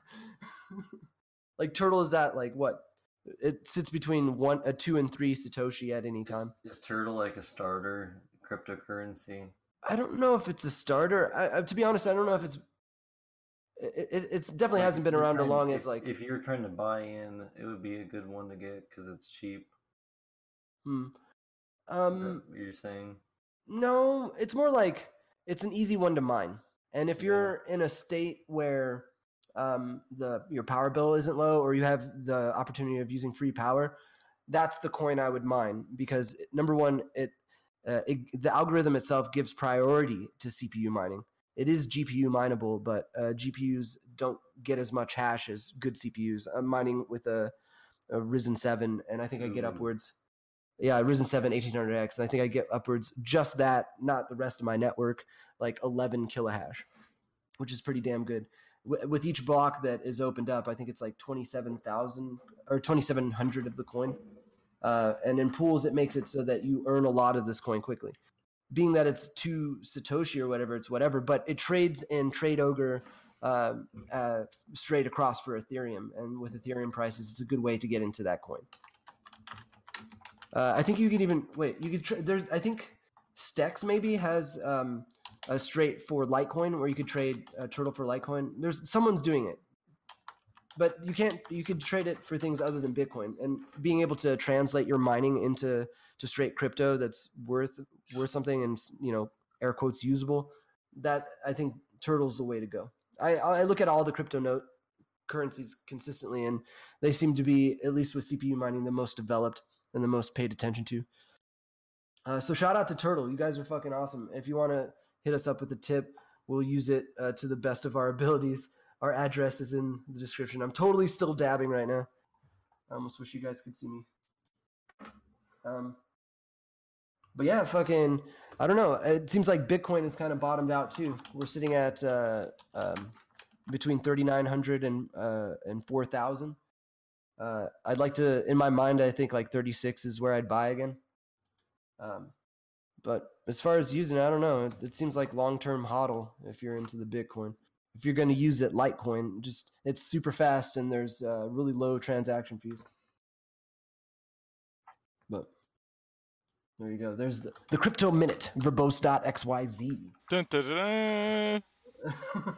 Like, Turtle is at like what? It sits between one, a two and three Satoshi at any time. Is, is Turtle like a starter cryptocurrency? I don't know if it's a starter. I, I, to be honest, I don't know if it's. It, it it's definitely Like, hasn't if been you're around as trying- long if, as like. If you're trying to buy in, it would be a good one to get because it's cheap. Hmm. Is that Um. what you're saying? No, it's more like it's an easy one to mine. And if Yeah. you're in a state where um, the your power bill isn't low, or you have the opportunity of using free power, that's the coin I would mine because number one, it, uh, it the algorithm itself gives priority to C P U mining. It is G P U mineable, but uh, G P Us don't get as much hash as good C P Us. I'm mining with a, a Ryzen seven, and I think I get Ooh. upwards. Yeah, Ryzen seven eighteen hundred X, and I think I get upwards just that, not the rest of my network, like eleven kilohash, which is pretty damn good. W- with each block that is opened up, I think it's like twenty-seven thousand or twenty-seven hundred of the coin. Uh, and in pools, it makes it so that you earn a lot of this coin quickly. Being that it's two Satoshi or whatever, it's whatever, but it trades in Trade Ogre uh, uh, straight across for Ethereum. And with Ethereum prices, it's a good way to get into that coin. Uh, I think you could even wait. You could. Tr- there's. I think Stex maybe has um, uh, straight for Litecoin, where you could trade uh, Turtle for Litecoin. There's someone's doing it, but you can't. You could trade it for things other than Bitcoin, and being able to translate your mining into to straight crypto that's worth worth something and, you know, air quotes usable. That I think Turtle's the way to go. I I look at all the crypto note currencies consistently, and they seem to be, at least with C P U mining, the most developed and the most paid attention to. Uh, so shout out to Turtle. You guys are fucking awesome. If you want to hit us up with a tip, we'll use it uh, to the best of our abilities. Our address is in the description. I'm totally still dabbing right now. I almost wish you guys could see me. Um, but yeah, fucking, I don't know. It seems like Bitcoin is kind of bottomed out too. We're sitting at uh, um, between thirty-nine hundred and uh, and four thousand. Uh, I'd like to, in my mind, I think like thirty-six is where I'd buy again. Um, but as far as using it, I don't know. It, it seems like long-term hodl if you're into the Bitcoin. If you're going to use it, Litecoin, just it's super fast and there's uh, really low transaction fees. But there you go. There's the, the Crypto Minute, verbose dot x y z. Dun, dun, dun, dun.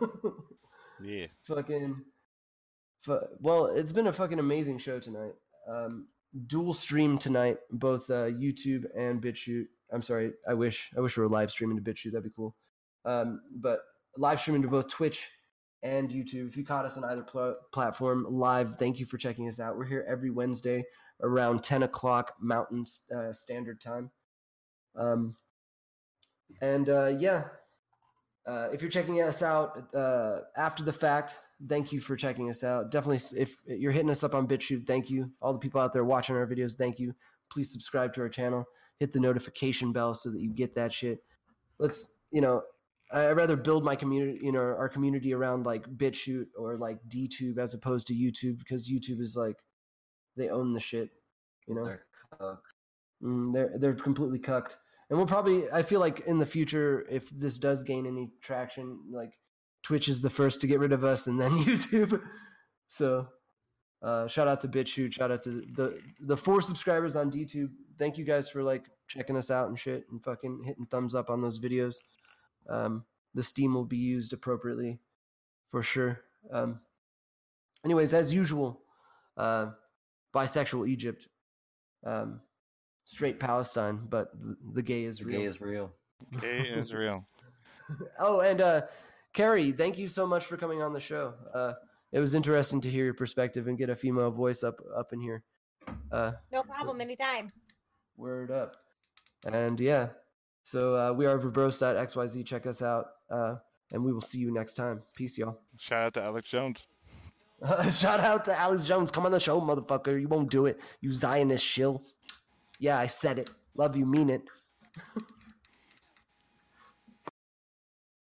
Yeah. Fucking. Fu- well, it's been a fucking amazing show tonight. Um, dual stream tonight, both uh, YouTube and BitChute. I'm sorry, I wish I wish we were live streaming to BitChute. That'd be cool. Um, but live streaming to both Twitch and YouTube. If you caught us on either pl- platform live, thank you for checking us out. We're here every Wednesday around ten o'clock Mountain uh, Standard Time. Um, and uh, yeah, uh, if you're checking us out uh, after the fact, thank you for checking us out. Definitely, if you're hitting us up on BitChute, thank you. All the people out there watching our videos, thank you. Please subscribe to our channel. Hit the notification bell so that you get that shit. Let's, you know, I'd rather build my community, you know, our community around like BitChute or like DTube as opposed to YouTube, because YouTube is like, they own the shit, you know? They're cooked. Mm, they're they're completely cucked, and we'll probably. I feel like in the future, if this does gain any traction, like Twitch is the first to get rid of us, and then YouTube. So, uh, shout out to BitChute. Shout out to the the four subscribers on DTube. Thank you guys for like checking us out and shit, and fucking hitting thumbs up on those videos. Um, the Steam will be used appropriately, for sure. Um, anyways, as usual, uh, bisexual Egypt. Um, Straight Palestine, but the, the gay is real. Gay is real. Gay is real. Oh, and uh, Carrie, thank you so much for coming on the show. Uh, it was interesting to hear your perspective and get a female voice up up in here. Uh, No problem, anytime. word up. And yeah, so uh, we are verbose dot x y z. Check us out, uh, and we will see you next time. Peace, y'all. Shout out to Alex Jones. Shout out to Alex Jones. Come on the show, motherfucker. You won't do it. You Zionist shill. Yeah, I said it. Love you, mean it.